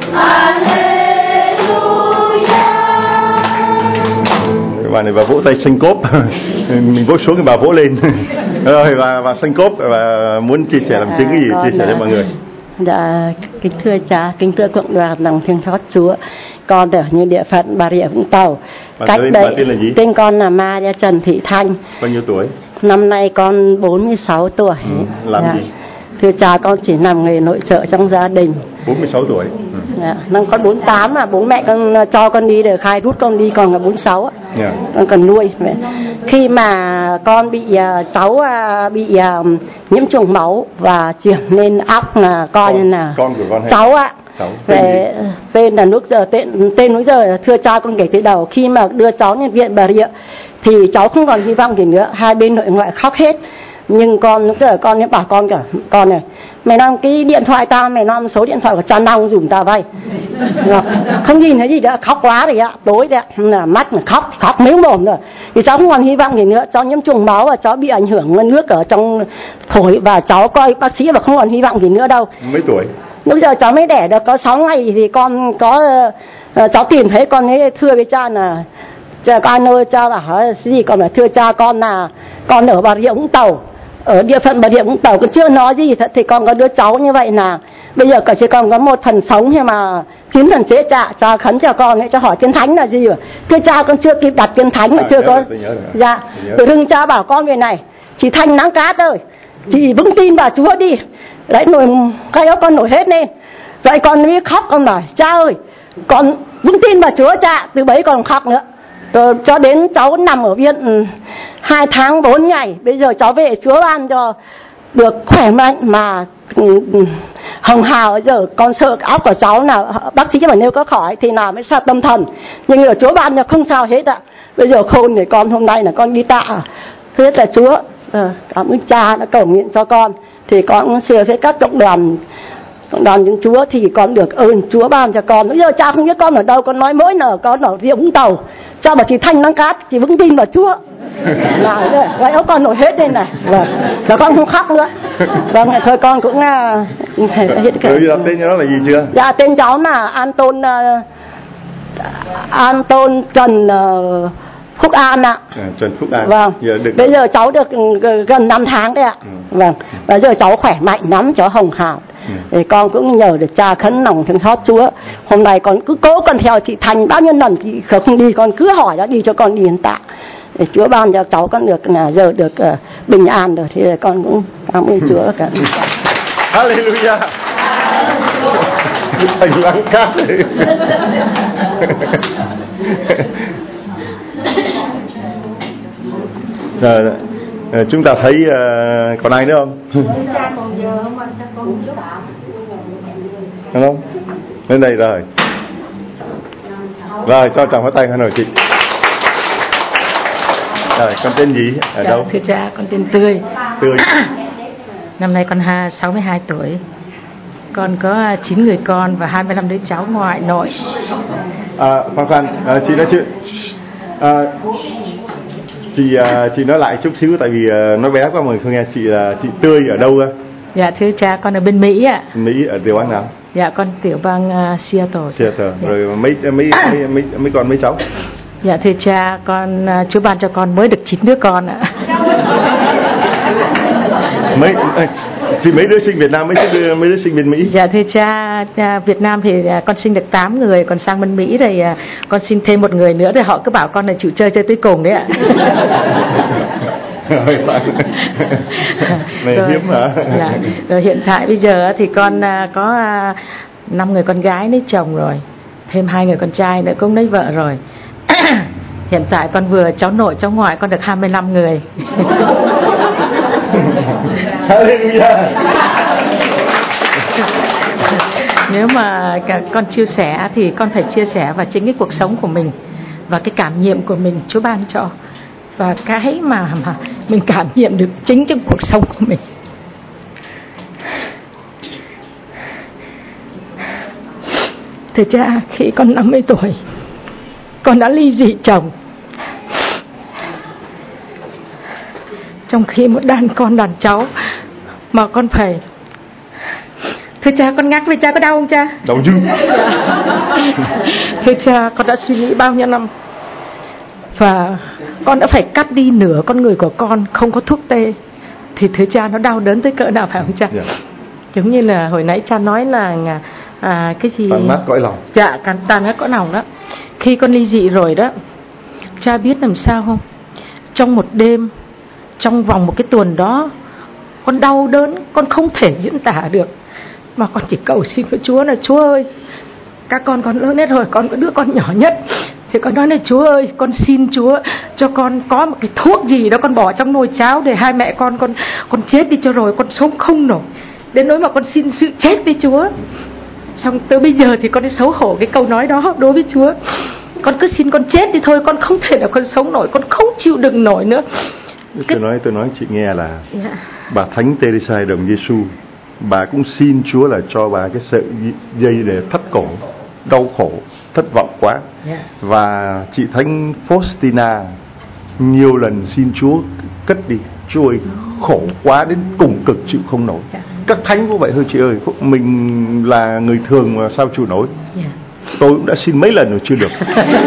Hallelujah. Các bạn này, và vỗ tay xanh cốp. Mình vỗ xuống thì bà vỗ lên. Rồi và và xanh cốp và muốn chia sẻ làm chứng cái gì À, chia sẻ với mọi người. Dạ, kính thưa cha, kính thưa cộng đoàn lòng thương xót Chúa. Con ở như địa phận Bà Rịa Vũng Tàu. Bạn Cách tên- đây, bạn tên là gì? tên con là Maria Trần Thị Thanh. Bao nhiêu tuổi? Năm nay con bốn mươi sáu tuổi. Ừ, làm Dạ. gì? Thưa cha, con chỉ làm nghề nội trợ trong gia đình. bốn mươi sáu tuổi. Ừ. Dạ. Năm con bốn mươi tám là bố mẹ con cho con đi để khai rút con đi, còn là bốn mươi sáu ạ. Yeah. Con cần nuôi. Khi mà con bị uh, cháu uh, bị uh, nhiễm trùng máu và chuyển lên óc là coi Con- như là con của con hay- cháu ạ. Cháu tên Về tên là lúc giờ tên tên lúc giờ thưa cha con kể từ đầu, khi mà đưa cháu lên viện Bà Rịa thì cháu không còn hy vọng gì nữa, hai bên nội ngoại khóc hết. Nhưng con lúc giờ con ấy bảo con cả con này, mày làm cái điện thoại tao, mày làm số điện thoại của cha Long dùng tao vay. Rồi, không nhìn thấy gì nữa, khóc quá rồi ạ, tối đấy ạ, là mắt mà khóc khóc méo mồm rồi. Thì cháu không còn hy vọng gì nữa, cháu nhiễm trùng máu và cháu bị ảnh hưởng nước ở trong phổi, và cháu coi bác sĩ và không còn hy vọng gì nữa đâu. Mấy tuổi? Lúc giờ cháu mới đẻ được có sáu ngày thì con có uh, cháu tìm thấy con ấy thưa với cha là cha con ơi, cha bảo cái gì, con bảo thưa cha con là con ở Bà Rịa Vũng Tàu, ở địa phận Bà Rịa Vũng Tàu, con chưa nói gì thật thì con có đứa cháu như vậy là bây giờ cả chỉ còn có một phần sống, nhưng mà chín phần chế cha cha khấn cho con ấy, cho hỏi Kinh Thánh là gì rồi. Thưa cha con chưa kịp đặt Kinh Thánh mà À, chưa nhớ có. rồi, tôi nhớ rồi. Dạ. Tôi nhớ. Tự dưng cha bảo con về này, chị Thanh nắng cát ơi, chị vững tin vào Chúa đi. Đấy, nổi cái đó con nổi hết lên. Vậy con mới khóc, con nói cha ơi, con vững tin vào Chúa cha. Từ bấy còn khóc nữa. Rồi cho đến cháu nằm ở viện ừ, hai tháng bốn ngày. Bây giờ cháu về Chúa ban cho được khỏe mạnh mà ừ, ừ, hồng hào. Giờ con sợ óc của cháu là bác sĩ mà nếu có khỏi thì nào mới sao tâm thần. Nhưng ở Chúa ban là không sao hết ạ. Bây giờ khôn để con hôm nay là con đi tạ. Thứ nhất là Chúa à, cảm ơn cha đã cầu nguyện cho con. Thì con cũng share với các cộng đoàn cộng đoàn những Chúa thì con được ơn Chúa ban cho con. Bây giờ cha không biết con ở đâu, con nói mỗi là con ở Rịa Vũng Tàu. Cha bảo chị Thanh Nắng Cát, chị vững tin vào Chúa. Nào rồi, vậy áo con nổi hết lên này. Vâng, và con không khóc nữa. Vâng, thôi con cũng là uh, Rồi giờ tên cho nó là gì chưa? dạ tên cháu là Anton uh, Anton Trần uh, Phúc An ạ. À, Trần Phúc An. Vâng. Giờ được Bây giờ cháu được gần năm tháng đấy ạ. Ừ. Vâng. Bây giờ cháu khỏe mạnh lắm, cháu hồng hào. Ừ. Thì con cũng nhờ được cha khấn lòng thương xót Chúa. Hôm nay con cứ cố con theo chị Thành, bao nhiêu lần chị không đi con cứ hỏi nó đi cho con đi hiện tại. để Chúa ban cho cháu con được là giờ được uh, bình an rồi, thì con cũng cảm ơn Chúa cả. Hallelujah. Thành lăng cát. Rồi, chúng ta thấy uh, còn ai nữa không? Đúng không? Lên đây rồi. Rồi, cho chàng pháo tay hơn rồi chị. Rồi, con tên gì? Ở dạ, đâu? Thưa cha, con tên Tươi. Tươi. Năm nay con sáu mươi hai tuổi. Con có chín người con và hai mươi lăm đứa cháu ngoại nội. À, khoan khoan, à, chị nói chuyện. À, chị à, chị nói lại chút xíu, tại vì à, nói bé quá mọi người không nghe. Chị là chị Tươi ở đâu ạ? Dạ thưa cha, con ở bên Mỹ ạ. Mỹ ở tiểu bang nào? Dạ con tiểu bang uh, Seattle. Seattle. Dạ. Rồi mấy mấy mấy mấy, mấy con mấy cháu? Dạ thưa cha, con uh, Chúa ban cho con mới được chín đứa con ạ. Mấy thì mấy đứa sinh Việt Nam, mấy đứa mấy đứa sinh bên Mỹ? Dạ thưa cha, cha Việt Nam thì uh, con sinh được tám người, còn sang bên Mỹ thì uh, con sinh thêm một người nữa, thì họ cứ bảo con là chịu chơi chơi tới cùng đấy ạ. Này rồi, hiếm hả? Dạ. Rồi hiện tại bây giờ thì con uh, có năm uh, người con gái lấy chồng rồi, thêm hai người con trai nữa cũng lấy vợ rồi. Hiện tại con vừa cháu nội cháu ngoại con được hai mươi lăm người. Nếu mà con chia sẻ thì con phải chia sẻ vào chính cái cuộc sống của mình và cái cảm nghiệm của mình Chúa ban cho, và cái mà mà mình cảm nghiệm được chính trong cuộc sống của mình. Thưa cha, khi con năm mươi tuổi, con đã ly dị chồng. Trong khi một đàn con đàn cháu mà con phải. Thưa cha, con ngắt với cha có đau không cha? Đau chứ. Thưa cha, con đã suy nghĩ bao nhiêu năm và con đã phải cắt đi nửa con người của con, không có thuốc tê. Thì thưa cha, nó đau đớn tới cỡ nào phải không cha? Yeah. Giống như là hồi nãy cha nói là à, cái gì? Tàn nát cõi lòng. Dạ, tàn nát cõi lòng đó. Khi con ly dị rồi đó, cha biết làm sao không? Trong một đêm, trong vòng một cái tuần đó, con đau đớn, con không thể diễn tả được, mà con chỉ cầu xin với Chúa là Chúa ơi, các con con lớn hết rồi, con có đứa con nhỏ nhất, thì con nói là Chúa ơi, con xin Chúa cho con có một cái thuốc gì đó con bỏ trong nồi cháo để hai mẹ con con con chết đi cho rồi, con sống không nổi, đến nỗi mà con xin sự chết đi Chúa. Xong tới bây giờ thì con xấu hổ cái câu nói đó đối với Chúa. Con cứ xin con chết đi thôi, con không thể nào con sống nổi, con không chịu đựng nổi nữa. Tôi cái... nói tôi nói chị nghe là yeah. Bà Thánh Teresa đồng Giêsu, bà cũng xin Chúa là cho bà cái sợi dây để thắt cổ, đau khổ, thất vọng quá. Yeah. Và chị Thánh Faustina nhiều lần xin Chúa cất đi, Chúa ơi, khổ quá đến cùng cực chịu không nổi. Yeah. Các thánh cũng vậy thôi chị ơi, mình là người thường mà sao chịu nổi. Yeah. Tôi cũng đã xin mấy lần rồi chưa được.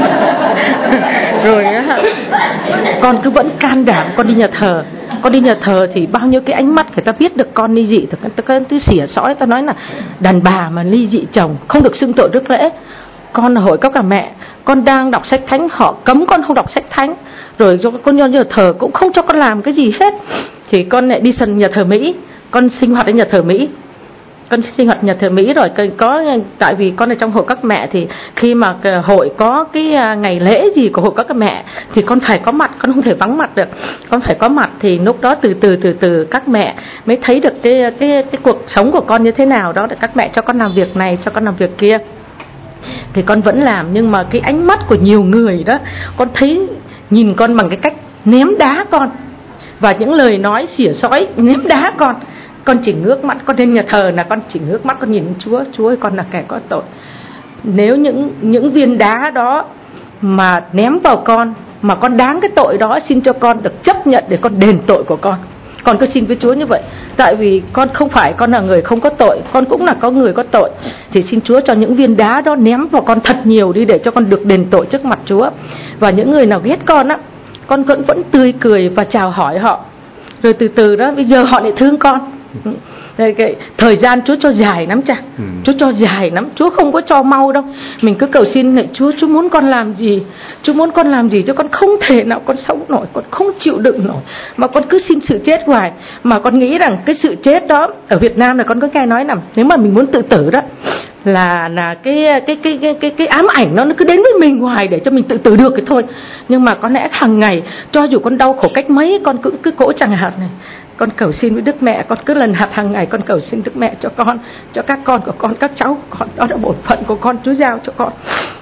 Rồi á, con cứ vẫn can đảm con đi nhà thờ. Con đi nhà thờ thì bao nhiêu cái ánh mắt người ta biết được con ly dị, thì ta cứ xỉa xói, ta nói là đàn bà mà ly dị chồng không được xưng tội rước lễ. Con là hội các bà mẹ, con đang đọc sách thánh, họ cấm con không đọc sách thánh, rồi cho con vô nhà thờ cũng không cho con làm cái gì hết. Thì con lại đi sân nhà thờ Mỹ, con sinh hoạt ở nhà thờ Mỹ. Con sinh hoạt nhà thờ Mỹ rồi có, tại vì con ở trong hội các mẹ thì khi mà hội có cái ngày lễ gì của hội các mẹ thì con phải có mặt, con không thể vắng mặt được, con phải có mặt. Thì lúc đó từ từ từ từ các mẹ mới thấy được cái cái cái cuộc sống của con như thế nào đó, để các mẹ cho con làm việc này, cho con làm việc kia, thì con vẫn làm. Nhưng mà cái ánh mắt của nhiều người đó, con thấy nhìn con bằng cái cách ném đá con và những lời nói xỉa xói ném đá con. Con chỉ ngước mắt, con lên nhà thờ là con chỉ ngước mắt, con nhìn Chúa, Chúa ơi, con là kẻ có tội. Nếu những những viên đá đó mà ném vào con, mà con đáng cái tội đó, xin cho con được chấp nhận để con đền tội của con. Con cứ xin với Chúa như vậy. Tại vì con không phải con là người không có tội, con cũng là có người có tội. Thì xin Chúa cho những viên đá đó ném vào con thật nhiều đi, để cho con được đền tội trước mặt Chúa. Và những người nào ghét con á, con vẫn vẫn tươi cười và chào hỏi họ. Rồi từ từ đó bây giờ họ lại thương con. cái thời gian Chúa cho dài lắm cha. Ừ. Chúa cho dài lắm, Chúa không có cho mau đâu. Mình cứ cầu xin này, Chúa, Chúa muốn con làm gì? Chúa muốn con làm gì cho con không thể nào con sống nổi, con không chịu đựng nổi, mà con cứ xin sự chết hoài. Mà con nghĩ rằng cái sự chết đó ở Việt Nam là con có nghe nói là nếu mà mình muốn tự tử đó là là cái cái cái cái cái cái ám ảnh nó nó cứ đến với mình hoài để cho mình tự tử được cái thôi. Nhưng mà có lẽ hàng ngày cho dù con đau khổ cách mấy, con cứ cứ cỗ chẳng hạn này, con cầu xin với Đức Mẹ, con cứ lần hạt hàng ngày con cầu xin Đức Mẹ cho con, cho các con của con, các cháu của con, đó là bổn phận của con, Chúa giao cho con.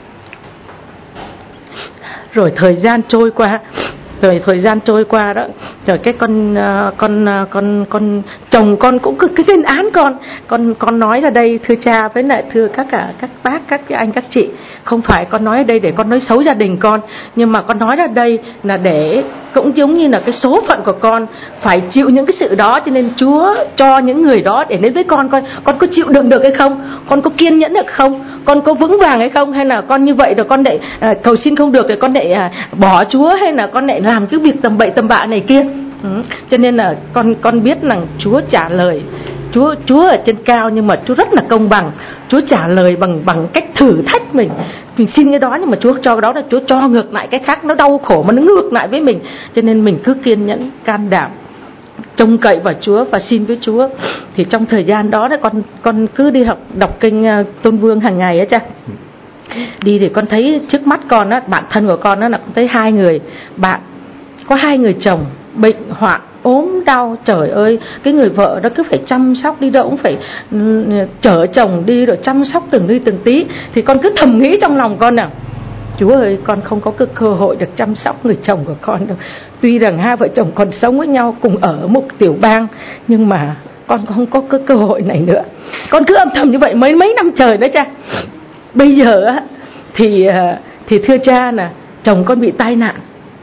Rồi thời gian trôi qua, rồi thời gian trôi qua đó, rồi cái con con con con chồng con cũng cứ cái lên án con, con con nói là đây thưa cha với lại thưa các cả các bác, các anh các chị, không phải con nói ở đây để con nói xấu gia đình con, nhưng mà con nói ra đây là để cũng giống như là cái số phận của con phải chịu những cái sự đó, cho nên Chúa cho những người đó để đến với con coi con có chịu đựng được hay không, con có kiên nhẫn được không, con có vững vàng hay không, hay là con như vậy rồi con lại à, cầu xin không được rồi con lại à, bỏ Chúa, hay là con lại làm cái việc tầm bậy tầm bạ này kia. Ừ. Cho nên là con con biết rằng Chúa trả lời, Chúa Chúa ở trên cao nhưng mà Chúa rất là công bằng. Chúa trả lời bằng bằng cách thử thách mình. Mình xin cái đó nhưng mà Chúa cho cái đó là Chúa cho ngược lại cái khác, nó đau khổ mà nó ngược lại với mình. Cho nên mình cứ kiên nhẫn, can đảm, trông cậy vào Chúa và xin với Chúa. Thì trong thời gian đó đấy con con cứ đi học đọc kinh uh, Tôn Vương hàng ngày á cha. Đi thì con thấy trước mắt con á, bạn thân của con á là con thấy hai người bạn, có hai người chồng bệnh hoạn ốm đau, trời ơi, cái người vợ đó cứ phải chăm sóc, đi đâu cũng phải uh, chở chồng đi rồi chăm sóc từng ly từng tí. Thì con cứ thầm nghĩ trong lòng con nào, Chúa ơi, con không có cái cơ hội được chăm sóc người chồng của con đâu. Tuy rằng hai vợ chồng còn sống với nhau cùng ở một tiểu bang, nhưng mà con không có cái cơ hội này nữa. Con cứ âm thầm như vậy mấy mấy năm trời đó cha. Bây giờ á thì thì thưa cha là chồng con bị tai nạn,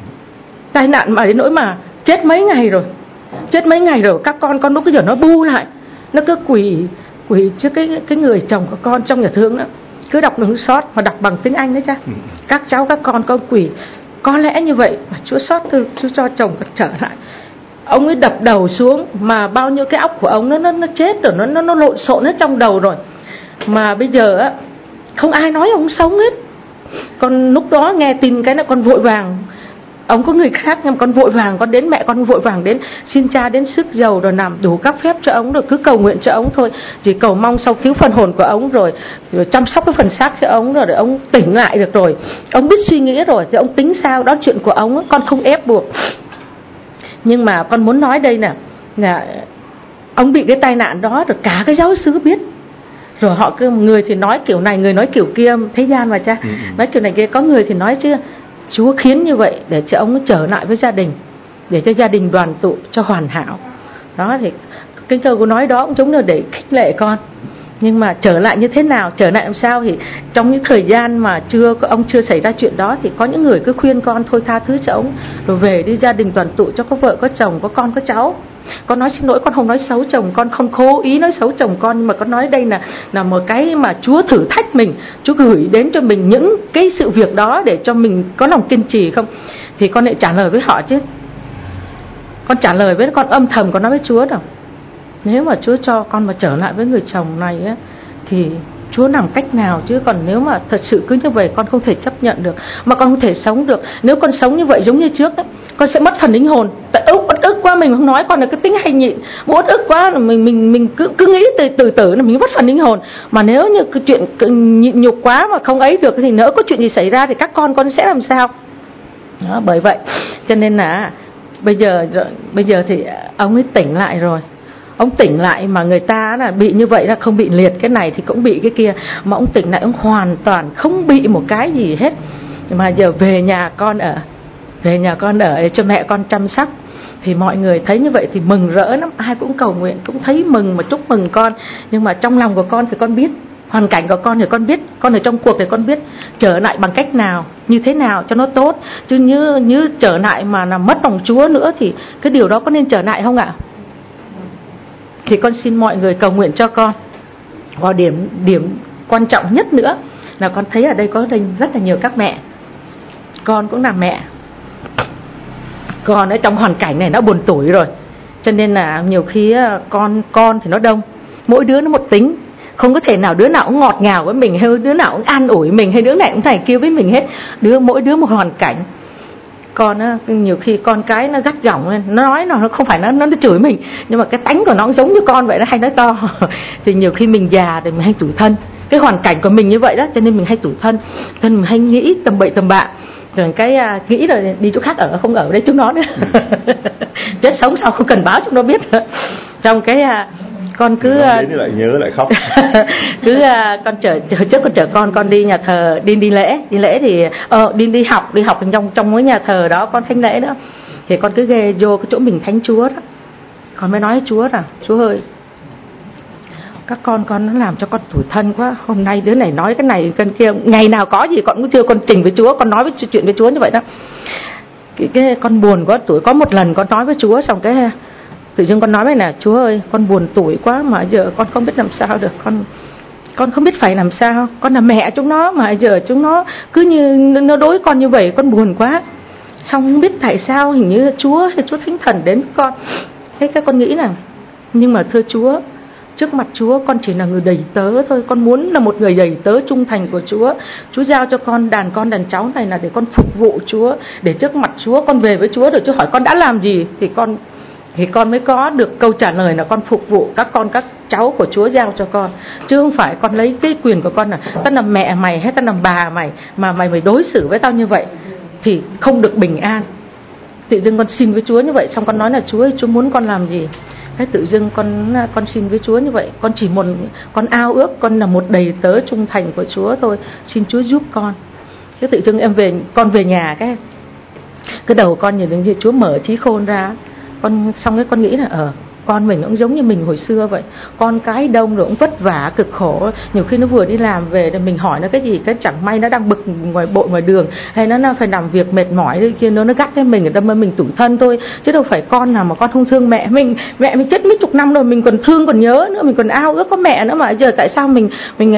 tai nạn mà đến nỗi mà chết mấy ngày rồi, chết mấy ngày rồi. Các con con lúc bây giờ nó bu lại, nó cứ quỳ quỳ trước cái cái người chồng của con trong nhà thương đó, cứ đọc đường xót mà đọc bằng tiếng Anh đấy cha. Ừ. Các cháu các con con quỳ. Có lẽ như vậy mà Chúa xót thương, Chúa cho chồng con trở lại. Ông ấy đập đầu xuống mà bao nhiêu cái óc của ông nó nó nó chết rồi, nó nó nó lộn xộn hết trong đầu rồi. Mà bây giờ á không ai nói ông sống hết. Con lúc đó nghe tin cái là con vội vàng, ông có người khác nhưng con vội vàng con đến, mẹ con vội vàng đến xin cha đến sức dầu rồi làm đủ các phép cho ông, rồi cứ cầu nguyện cho ông thôi, chỉ cầu mong sau cứu phần hồn của ông rồi, rồi chăm sóc cái phần xác cho ông rồi để ông tỉnh lại được rồi, ông biết suy nghĩ rồi thì ông tính sao đó, chuyện của ông con không ép buộc. Nhưng mà con muốn nói đây nè, là ông bị cái tai nạn đó rồi cả cái giáo xứ biết. Rồi họ cứ người thì nói kiểu này, người nói kiểu kia, thế gian mà cha. Ừ. Nói kiểu này kia, có người thì nói chứ Chúa khiến như vậy để cho ông trở lại với gia đình, để cho gia đình đoàn tụ cho hoàn hảo. Đó thì cái câu của nói đó cũng giống là để khích lệ con. Nhưng mà trở lại như thế nào, trở lại làm sao thì trong những thời gian mà chưa ông chưa xảy ra chuyện đó thì có những người cứ khuyên con thôi tha thứ cho ông, rồi về đi gia đình đoàn tụ cho có vợ có chồng, có con có cháu. Con nói xin lỗi, con không nói xấu chồng con, không cố ý nói xấu chồng con, nhưng mà con nói đây là là một cái mà Chúa thử thách mình, Chúa gửi đến cho mình những cái sự việc đó để cho mình có lòng kiên trì không. Thì con lại trả lời với họ chứ. Con trả lời với con âm thầm, con nói với Chúa đâu, nếu mà Chúa cho con mà trở lại với người chồng này á thì Chúa làm cách nào, chứ còn nếu mà thật sự cứ như vậy con không thể chấp nhận được, mà con không thể sống được. Nếu con sống như vậy giống như trước ấy, con sẽ mất phần linh hồn. Tại ức uất ức quá mình không nói, con là cái tính hay nhịn, uất ức quá là mình mình mình cứ cứ nghĩ từ từ từ là mình mất phần linh hồn. Mà nếu như cái chuyện nhịn nhục quá mà không ấy được thì nỡ có chuyện gì xảy ra thì các con con sẽ làm sao? Đó, bởi vậy cho nên là bây giờ bây giờ thì ông ấy tỉnh lại rồi. Ông tỉnh lại mà người ta là bị như vậy là không bị liệt cái này thì cũng bị cái kia, mà ông tỉnh lại ông hoàn toàn không bị một cái gì hết. Mà giờ về nhà con ở, về nhà con ở để cho mẹ con chăm sóc. Thì mọi người thấy như vậy thì mừng rỡ lắm, ai cũng cầu nguyện, cũng thấy mừng mà chúc mừng con. Nhưng mà trong lòng của con thì con biết, hoàn cảnh của con thì con biết, con ở trong cuộc thì con biết trở lại bằng cách nào, như thế nào cho nó tốt. Chứ như như trở lại mà là mất lòng Chúa nữa thì cái điều đó có nên trở lại không ạ? Thì con xin mọi người cầu nguyện cho con. Và điểm điểm quan trọng nhất nữa là con thấy ở đây có đây rất là nhiều các mẹ. Con cũng là mẹ. Con ở trong hoàn cảnh này nó buồn tủi rồi, Cho nên là nhiều khi con con thì nó đông, mỗi đứa nó một tính, không có thể nào đứa nào cũng ngọt ngào với mình, hay đứa nào cũng an ủi mình, hay đứa này cũng này kia với mình hết. Đứa mỗi đứa một hoàn cảnh. Con á, nhiều khi con cái nó gắt gỏng lên, nó nói nó không phải nó nó chửi mình, nhưng mà cái tánh của nó cũng giống như con vậy, nó hay nói to. Thì nhiều khi mình già thì mình hay tủi thân, cái hoàn cảnh của mình như vậy đó, cho nên mình hay tủi thân, thân mình hay nghĩ tầm bậy tầm bạ. Rồi cái uh, nghĩ rồi đi chỗ khác ở, không ở đây chúng nó nữa. Chết sống sao không cần báo chúng nó biết. Trong cái uh, con cứ uh, đến lại nhớ lại khóc. Cứ uh, con chở trước con chở con con đi nhà thờ, đi đi lễ, đi lễ thì uh, đi đi học, đi học trong trong mấy nhà thờ đó con thánh lễ đó. Thì con cứ ghé vô cái chỗ mình thánh Chúa đó. Con mới nói với Chúa rằng Chúa ơi, các con con nó làm cho con tủi thân quá. Hôm nay đứa này nói cái này cái kia, ngày nào có gì con cũng chưa con trình với Chúa, con nói với chuyện với Chúa như vậy đó. Cái, cái con buồn quá tuổi, có một lần con nói với Chúa xong cái tự dưng con nói với nè, Chúa ơi con buồn tuổi quá mà giờ con không biết làm sao được, con con không biết phải làm sao, con là mẹ chúng nó mà giờ chúng nó cứ như nó đối con như vậy, con buồn quá. Xong không biết tại sao hình như Chúa hay Chúa Thánh Thần đến con. Thế các con nghĩ là nhưng mà thưa Chúa, trước mặt Chúa con chỉ là người đầy tớ thôi, con muốn là một người đầy tớ trung thành của Chúa. Chúa giao cho con đàn con đàn cháu này là để con phục vụ Chúa, để trước mặt Chúa con về với Chúa rồi Chúa hỏi con đã làm gì thì con thì con mới có được câu trả lời là con phục vụ các con các cháu của Chúa giao cho con, chứ không phải con lấy cái quyền của con là tao làm mẹ mày hay tao làm bà mày mà mày phải đối xử với tao như vậy thì không được bình an. Tự dưng con xin với Chúa như vậy, xong con nói là Chúa ơi, Chúa muốn con làm gì? Cái tự dưng con con xin với Chúa như vậy, con chỉ một con ao ước con là một đầy tớ trung thành của Chúa thôi, xin Chúa giúp con. Cái tự dưng em về con về nhà cái cái đầu con nhìn thấy Chúa mở trí khôn ra, con xong cái con nghĩ là ở con mình cũng giống như mình hồi xưa vậy, con cái đông rồi cũng vất vả cực khổ, nhiều khi nó vừa đi làm về thì mình hỏi nó cái gì cái chẳng may nó đang bực ngoài bộ ngoài đường, hay nó, nó phải làm việc mệt mỏi kia nó nó gắt với mình, người ta mới mình tủi thân thôi, chứ đâu phải con nào mà con không thương mẹ mình. Mẹ mình chết mấy chục năm rồi mình còn thương còn nhớ nữa, mình còn ao ước có mẹ nữa mà giờ tại sao mình mình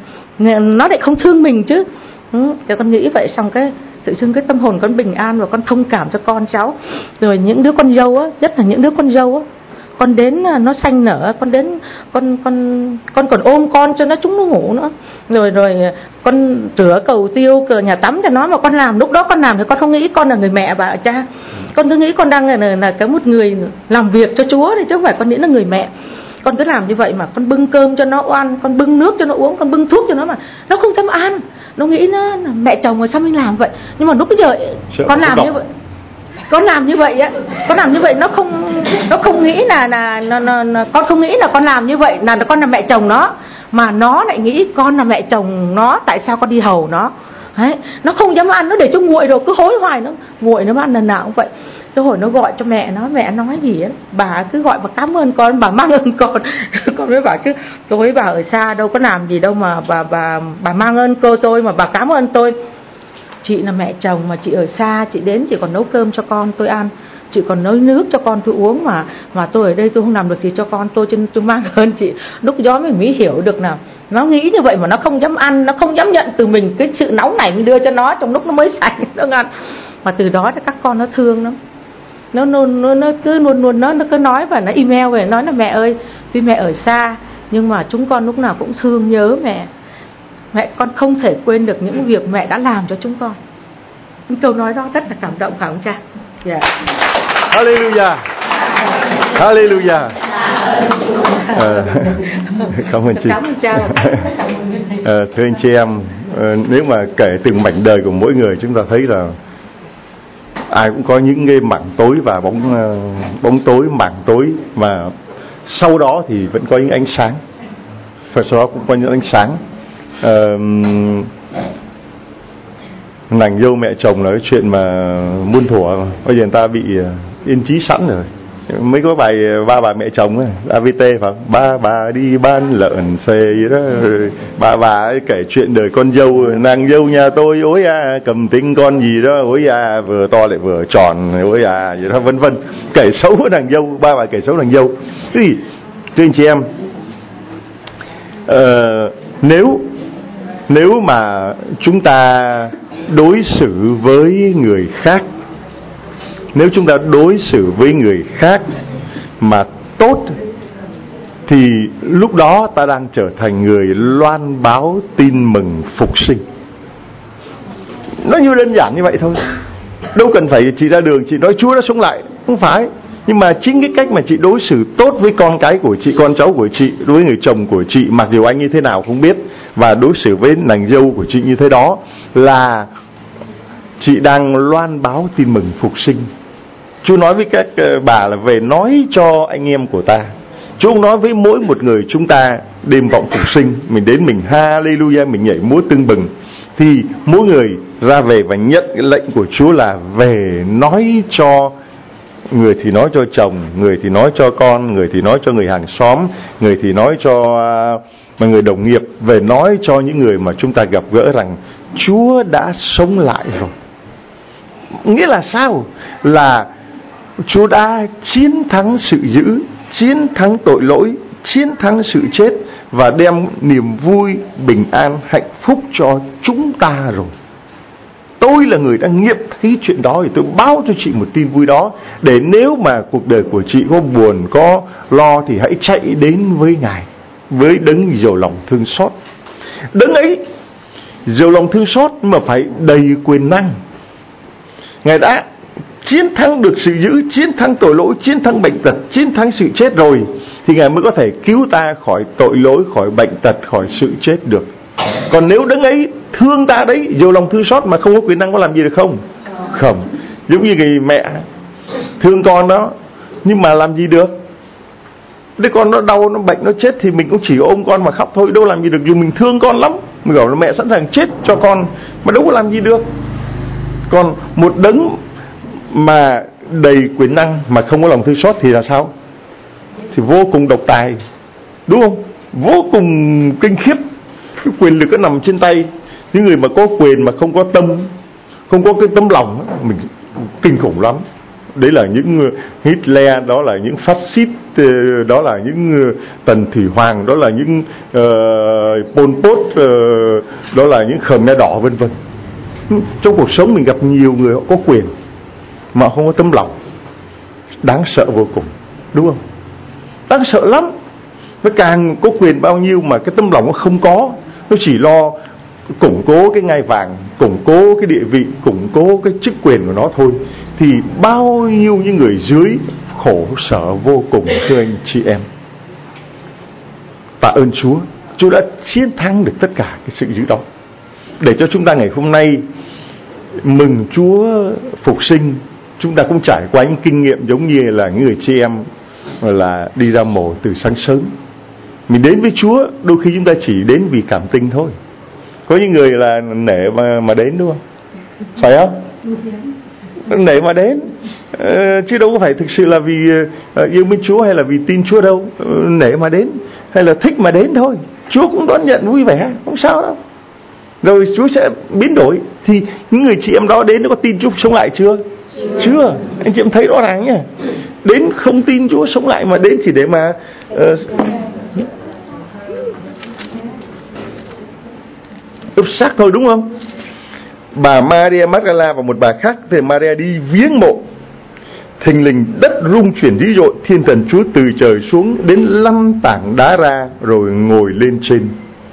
nó lại không thương mình chứ. Ừ, thì con nghĩ vậy, xong cái tự dưng cái tâm hồn con bình an và con thông cảm cho con cháu. Rồi những đứa con dâu á, nhất là những đứa con dâu á, con đến nó sanh nở, con đến con con con còn ôm con cho nó chúng nó ngủ nữa, rồi rồi con rửa cầu tiêu cờ nhà tắm cho nó, mà con làm lúc đó con làm thì con không nghĩ con là người mẹ bà cha, con cứ nghĩ con đang là, là, là cái một người làm việc cho Chúa thì chứ không phải con nghĩ là người mẹ. Con cứ làm như vậy mà con bưng cơm cho nó ăn, con bưng nước cho nó uống, con bưng thuốc cho nó mà nó không dám ăn, nó nghĩ nó mẹ chồng mà sao mình làm vậy. Nhưng mà lúc bây giờ con làm như vậy, con làm như vậy á, con làm như vậy nó không nó không nghĩ là là nó, nó, nó, con không nghĩ là con làm như vậy là con là mẹ chồng nó, mà nó lại nghĩ con là mẹ chồng nó, tại sao con đi hầu nó. Đấy, nó không dám ăn, nó để cho nguội rồi cứ hối hoài nó nguội, nó ăn lần nào cũng vậy. Cái hồi nó gọi cho mẹ nó, mẹ nói gì á, bà cứ gọi bà cảm ơn con, bà mang ơn con. Con mới bảo chứ tôi với bà ở xa đâu có làm gì đâu mà bà bà bà mang ơn cô tôi mà bà cảm ơn tôi. Chị là mẹ chồng mà chị ở xa, chị đến chị còn nấu cơm cho con tôi ăn, chị còn nấu nước cho con tôi uống, mà mà tôi ở đây tôi không làm được gì cho con tôi, cho nên tôi mang ơn chị. Lúc đó mình mới hiểu được nào, nó nghĩ như vậy mà nó không dám ăn, nó không dám nhận từ mình cái sự nóng này mình đưa cho nó trong lúc nó mới sạch nó ăn. Mà từ đó thì các con nó thương lắm, nó nó nó, nó cứ luôn luôn nó nó cứ nói và nó email về nói là mẹ ơi, tuy mẹ ở xa nhưng mà chúng con lúc nào cũng thương nhớ mẹ, mẹ con không thể quên được những việc mẹ đã làm cho chúng con. Những câu nói đó rất là cảm động phải không cha? Yeah. Hallelujah, Hallelujah. À, cảm ơn chị. Cảm ơn cha. À, thưa anh chị em, à, nếu mà kể từng mảnh đời của mỗi người, chúng ta thấy là ai cũng có những cái mảng tối và bóng bóng tối, mảng tối, mà sau đó thì vẫn có những ánh sáng, và sau đó cũng có những ánh sáng. Uh, nàng dâu mẹ chồng là cái chuyện mà muôn thuở, bây giờ người ta bị yên chí sẵn rồi. Mới có bài ba bà mẹ chồng ấy, a vê tê phải không? Ba bà đi bán lợn xề gì đó, bà bà ấy kể chuyện đời con dâu, nàng dâu nhà tôi ối à cầm tinh con gì đó, ối à vừa to lại vừa tròn, ối à gì đó vân vân, kể xấu nàng dâu, ba bà kể xấu nàng dâu. Thế thì thưa anh chị em, uh, nếu nếu mà chúng ta đối xử với người khác, nếu chúng ta đối xử với người khác mà tốt, thì lúc đó ta đang trở thành người loan báo tin mừng phục sinh. Nó như đơn giản như vậy thôi. Đâu cần phải chị ra đường chị nói Chúa đã sống lại, không phải. Nhưng mà chính cái cách mà chị đối xử tốt với con cái của chị, con cháu của chị, đối với người chồng của chị, mặc dù anh như thế nào không biết, và đối xử với nàng dâu của chị như thế đó, là chị đang loan báo tin mừng phục sinh. Chúa nói với các bà là về nói cho anh em của ta. Chúa nói với mỗi một người chúng ta đêm vọng phục sinh, mình đến mình hallelujah, mình nhảy múa tưng bừng, thì mỗi người ra về và nhận cái lệnh của Chúa là về nói cho người thì nói cho chồng, người thì nói cho con, người thì nói cho người hàng xóm, người thì nói cho uh, người đồng nghiệp, về nói cho những người mà chúng ta gặp gỡ rằng Chúa đã sống lại rồi. Nghĩa là sao? Là Chúa đã chiến thắng sự dữ, chiến thắng tội lỗi, chiến thắng sự chết, và đem niềm vui, bình an, hạnh phúc cho chúng ta rồi. Tôi là người đã nghiệm thấy chuyện đó, thì tôi báo cho chị một tin vui đó, để nếu mà cuộc đời của chị có buồn, có lo, thì hãy chạy đến với Ngài, với đấng giàu lòng thương xót. Đấng ấy giàu lòng thương xót mà phải đầy quyền năng. Ngài đã chiến thắng được sự dữ, chiến thắng tội lỗi, chiến thắng bệnh tật, chiến thắng sự chết rồi, thì Ngài mới có thể cứu ta khỏi tội lỗi, khỏi bệnh tật, khỏi sự chết được. Còn nếu đấng ấy thương ta đấy, giàu lòng thương xót mà không có quyền năng, có làm gì được không? Không. Giống như người mẹ thương con đó, nhưng mà làm gì được? Đứa con nó đau, nó bệnh, nó chết thì mình cũng chỉ ôm con mà khóc thôi, đâu làm gì được. Dù mình thương con lắm, mình bảo là mẹ sẵn sàng chết cho con, mà đâu có làm gì được. Còn một đấng mà đầy quyền năng mà không có lòng thương xót thì là sao? Thì vô cùng độc tài, đúng không? Vô cùng kinh khiếp. Cái quyền lực nó nằm trên tay. Những người mà có quyền mà không có tâm, không có cái tấm lòng, mình kinh khủng lắm. Đấy là những Hitler, đó là những phát xít, đó là những Tần Thủy Hoàng, đó là những uh, Pol Pot, uh, đó là những Khmer Đỏ, vân vân. Trong cuộc sống mình gặp nhiều người họ có quyền mà không có tấm lòng, đáng sợ vô cùng, đúng không? Đáng sợ lắm. Nó càng có quyền bao nhiêu mà cái tấm lòng nó không có, nó chỉ lo củng cố cái ngai vàng, củng cố cái địa vị, củng cố cái chức quyền của nó thôi, thì bao nhiêu những người dưới khổ sở vô cùng. Thưa anh chị em, tạ ơn Chúa, Chúa đã chiến thắng được tất cả cái sự dữ đó, để cho chúng ta ngày hôm nay mừng Chúa phục sinh. Chúng ta cũng trải qua những kinh nghiệm giống như là những người chị em là đi ra mổ từ sáng sớm. Mình đến với Chúa, đôi khi chúng ta chỉ đến vì cảm tình thôi. Có những người là nể mà, mà đến, đúng không? Phải không? Nể mà đến, ờ, chứ đâu có phải thực sự là vì uh, yêu mến Chúa hay là vì tin Chúa đâu. uh, Nể mà đến, hay là thích mà đến thôi. Chúa cũng đón nhận vui vẻ, không sao đâu. Rồi Chúa sẽ biến đổi. Thì những người chị em đó đến nó có tin Chúa sống lại chưa? Chưa. Anh chị em thấy rõ ràng nhá. Đến không tin Chúa sống lại, mà đến chỉ để mà uh, ướp xác thôi, đúng không? Bà Maria Magdala và một bà khác thì Maria đi viếng mộ. Thình lình đất rung chuyển dữ dội, thiên thần Chúa từ trời xuống đến lăn tảng đá ra rồi ngồi lên trên.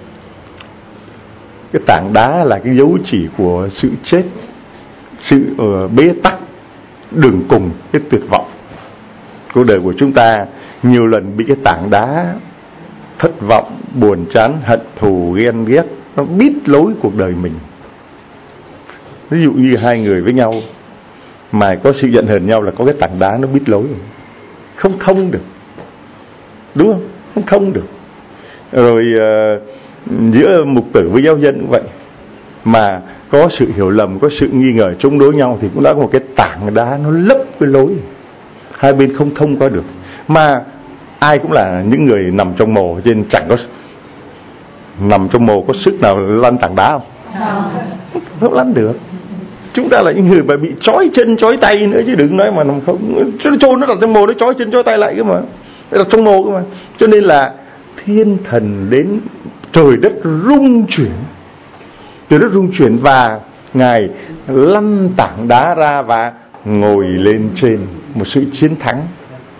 Cái tảng đá là cái dấu chỉ của sự chết, sự uh, bế tắc, đường cùng, cái tuyệt vọng. Cuộc đời của chúng ta nhiều lần bị cái tảng đá thất vọng, buồn chán, hận thù, ghen ghét nó bít lối cuộc đời mình. Ví dụ như hai người với nhau mà có sự giận hờn nhau là có cái tảng đá nó bít lối, không thông được, đúng không? Không thông được. Rồi uh, giữa mục tử với giáo dân cũng vậy, mà có sự hiểu lầm, có sự nghi ngờ chống đối nhau thì cũng đã có một cái tảng đá nó lấp cái lối, hai bên không thông qua được. Mà ai cũng là những người nằm trong mồ, cho nên chẳng có nằm trong mồ có sức nào lăn tảng đá không? Không, không lăn được. Chúng ta là những người mà bị trói chân trói tay nữa, chứ đừng nói mà nằm không. Cho nó chôn nó đặt trong mồ, nó trói chân trói tay lại cơ mà, nó đặt trong mồ cơ mà. Cho nên là thiên thần đến, trời đất rung chuyển, trời đất rung chuyển, và Ngài lăn tảng đá ra và ngồi lên trên, một sự chiến thắng.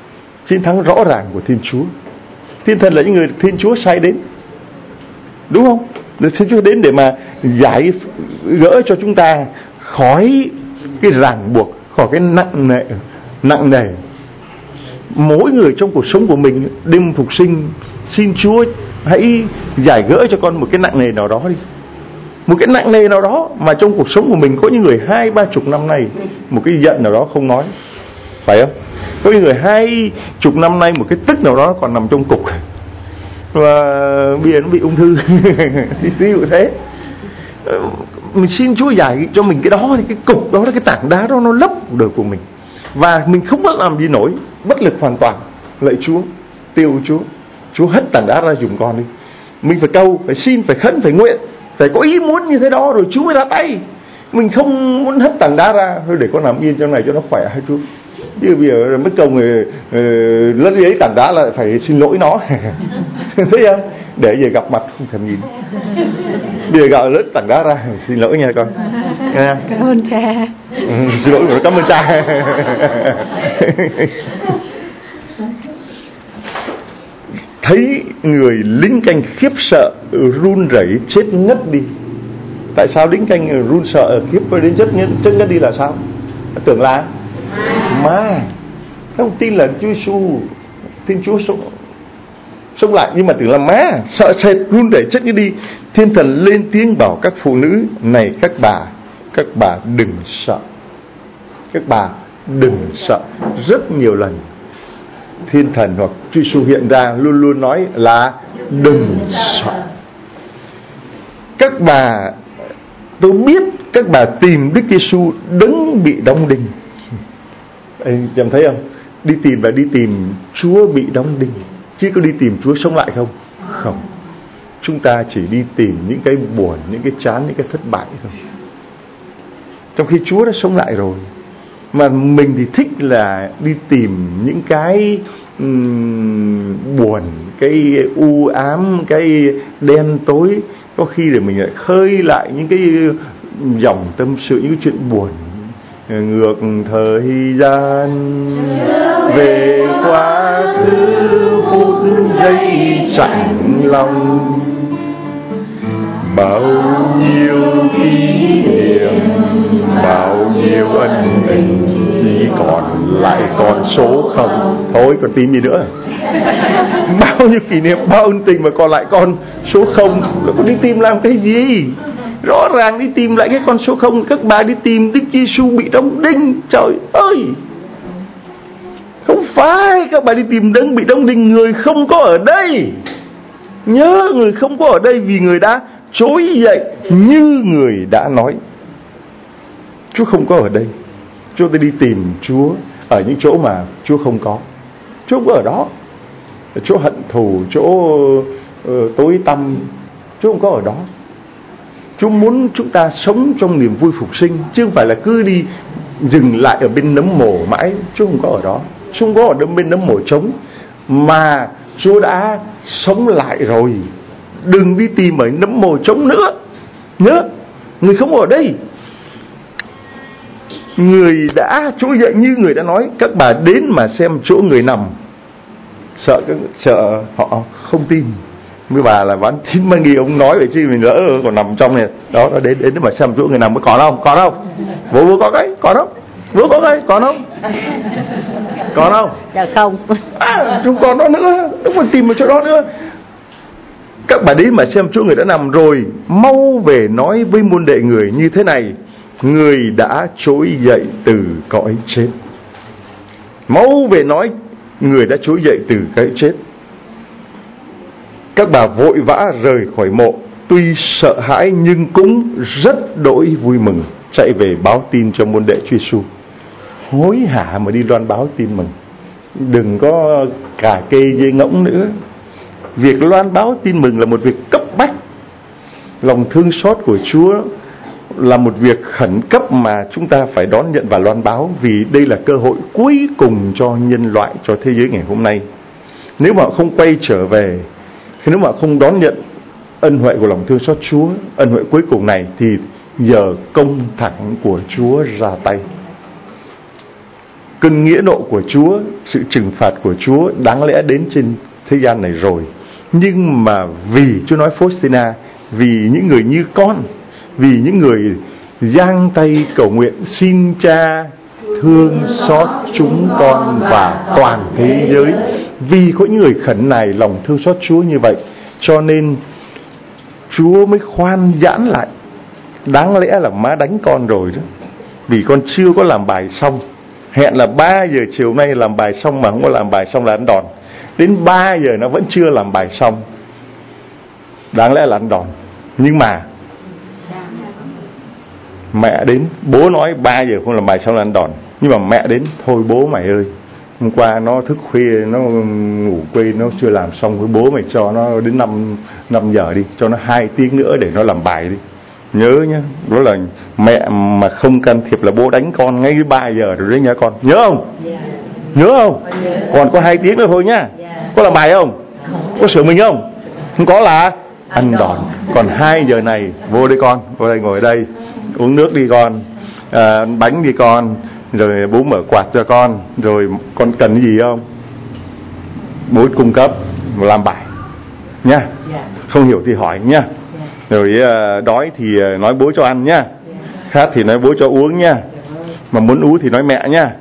chiến thắng rõ ràng của Thiên Chúa. Thiên thần là những người Thiên Chúa sai đến, đúng không? Thiên Chúa đến để mà giải gỡ cho chúng ta khỏi cái ràng buộc, khỏi cái nặng nề nặng nề. Mỗi người trong cuộc sống của mình đêm phục sinh, xin Chúa hãy giải gỡ cho con một cái nặng nề nào đó đi, một cái nặng nề nào đó mà trong cuộc sống của mình. Có những người hai ba chục năm nay một cái giận nào đó không nói, phải không? Có những người hai chục năm nay một cái tức nào đó còn nằm trong cục, và bây giờ nó bị ung thư. Ví dụ thế, mình xin Chúa giải cho mình cái đó, thì cái cục đó, cái tảng đá đó nó lấp đời của mình, và mình không biết làm gì nổi, bất lực hoàn toàn. Lạy Chúa, tiêu Chúa, Chúa hất tảng đá ra giùm con đi. Mình phải cầu, phải xin, phải khấn, phải nguyện, phải có ý muốn như thế đó rồi Chúa mới ra tay. Mình không muốn hất tảng đá ra, thôi để con nằm yên trong này cho nó khỏe hay Chúa. Chứ bây giờ mất công người uh, lất ấy tảng đá là phải xin lỗi nó. Thấy không? Để giờ gặp mặt không thèm nhìn. Bây giờ gọi lất tảng đá ra, xin lỗi nha con. Nha. Cảm ơn cha. Ừ, xin lỗi, cảm ơn cha. Thấy người lính canh khiếp sợ, run rẩy, chết ngất đi. Tại sao lính canh run sợ, khiếp đến chết ngất, chết ngất đi là sao? Tưởng là ma. Không tin là Chúa Giêsu, Thiên Chúa sống, sống lại, nhưng mà tưởng là ma, sợ sệt, run rẩy, chết ngất đi. Thiên thần lên tiếng bảo các phụ nữ: này các bà, các bà đừng sợ, các bà đừng sợ. Rất nhiều lần Thiên thần hoặc Chúa Giêsu hiện ra luôn luôn nói là đừng sợ. Các bà, tôi biết các bà tìm Đức Giêsu đấng bị đóng đinh. Anh em thấy không? Đi tìm là đi tìm Chúa bị đóng đinh, chứ có đi tìm Chúa sống lại không? Không. Chúng ta chỉ đi tìm những cái buồn, những cái chán, những cái thất bại thôi. Trong khi Chúa đã sống lại rồi. Mà mình thì thích là đi tìm những cái um, buồn, cái u ám, cái đen tối. Có khi để mình lại khơi lại những cái dòng tâm sự, những cái chuyện buồn. Ngược thời gian về quá khứ, phút giây chạnh lòng, bao nhiêu kỷ niệm, bao nhiêu ân tình, chỉ còn lại con số không. Thôi còn tìm gì nữa? Bao nhiêu kỷ niệm, bao ân tình mà còn lại con số không. Nó có đi tìm làm cái gì? Rõ ràng đi tìm lại cái con số không. Các bà đi tìm Đức Giêsu bị đóng đinh. Trời ơi, không phải các bà đi tìm đấng bị đóng đinh. Người không có ở đây. Nhớ, người không có ở đây vì người đã trỗi dậy như người đã nói. Chúa không có ở đây. Chúa ta đi tìm Chúa ở những chỗ mà Chúa không có. Chúa không có ở đó. Chỗ hận thù, chỗ uh, tối tăm, Chúa không có ở đó. Chúa muốn chúng ta sống trong niềm vui phục sinh, chứ không phải là cứ đi dừng lại ở bên nấm mồ mãi. Chúa không có ở đó. Chúa không có ở bên nấm mồ trống, mà Chúa đã sống lại rồi. Đừng đi tìm ở nấm mồ trống nữa. Nhớ, người không ở đây. Người đã trỗi dậy như người đã nói. Các bà đến mà xem chỗ người nằm. Sợ sợ họ không tin. Mấy bà là bán tin mà nghi ông nói vậy chứ mình lỡ còn nằm trong này. Đó, nó đến đến mà xem chỗ người nằm. Còn không? Còn không? Bố bố có cái? Còn không? Bố có cái? Còn không? Còn không? Dạ không. À, không còn đó nữa. Đúng mà tìm một chỗ đó nữa. Các bà đến mà xem chỗ người đã nằm rồi, mau về nói với môn đệ người như thế này: người đã trỗi dậy từ cõi chết. Mau về nói người đã trỗi dậy từ cõi chết. Các bà vội vã rời khỏi mộ, tuy sợ hãi nhưng cũng rất đỗi vui mừng, chạy về báo tin cho môn đệ Chúa Giêsu. Hối hả mà đi loan báo tin mừng, đừng có cả kê dây ngỗng nữa. Việc loan báo tin mừng là một việc cấp bách. Lòng thương xót của Chúa là một việc khẩn cấp mà chúng ta phải đón nhận và loan báo, vì đây là cơ hội cuối cùng cho nhân loại, cho thế giới ngày hôm nay. Nếu mà không quay trở về, nếu mà không đón nhận ân huệ của lòng thương xót Chúa, ân huệ cuối cùng này, thì giờ công thẳng của Chúa ra tay. cơn nghĩa nộ của Chúa, sự trừng phạt của Chúa đáng lẽ đến trên thế gian này rồi. Nhưng mà vì Chúa nói Faustina, vì những người như con, vì những người giang tay cầu nguyện xin Cha thương xót chúng con và toàn thế giới, vì có những người khẩn này lòng thương xót Chúa như vậy, cho nên Chúa mới khoan giãn lại. Đáng lẽ là má đánh con rồi đó, vì con chưa có làm bài xong. Hẹn là ba giờ chiều nay làm bài xong mà không có làm bài xong là ăn đòn. Đến ba giờ nó vẫn chưa làm bài xong, đáng lẽ là ăn đòn. Nhưng mà mẹ đến, bố nói ba giờ không làm bài xong là ăn đòn. Nhưng mà mẹ đến, thôi bố mày ơi, hôm qua nó thức khuya, nó ngủ quên, nó chưa làm xong, với bố mày cho nó đến năm giờ đi, cho nó hai tiếng nữa để nó làm bài đi. Nhớ nhá, đó là mẹ mà không can thiệp là bố đánh con ngay ba giờ rồi đấy nhá con. Nhớ không? Nhớ không? Còn có hai tiếng nữa thôi nhá. Có làm bài không? Có sửa mình không? Không có là ăn đòn. Còn hai giờ này vô đây con, vô đây ngồi đây, uống nước đi con, à, bánh đi con, rồi bố mở quạt cho con, rồi con cần gì không? Bố cung cấp, làm bài nha. Không hiểu thì hỏi nha. Rồi uh, đói thì uh, nói bố cho ăn nhá, khát thì nói bố cho uống nhá, mà muốn uống thì nói mẹ nhá.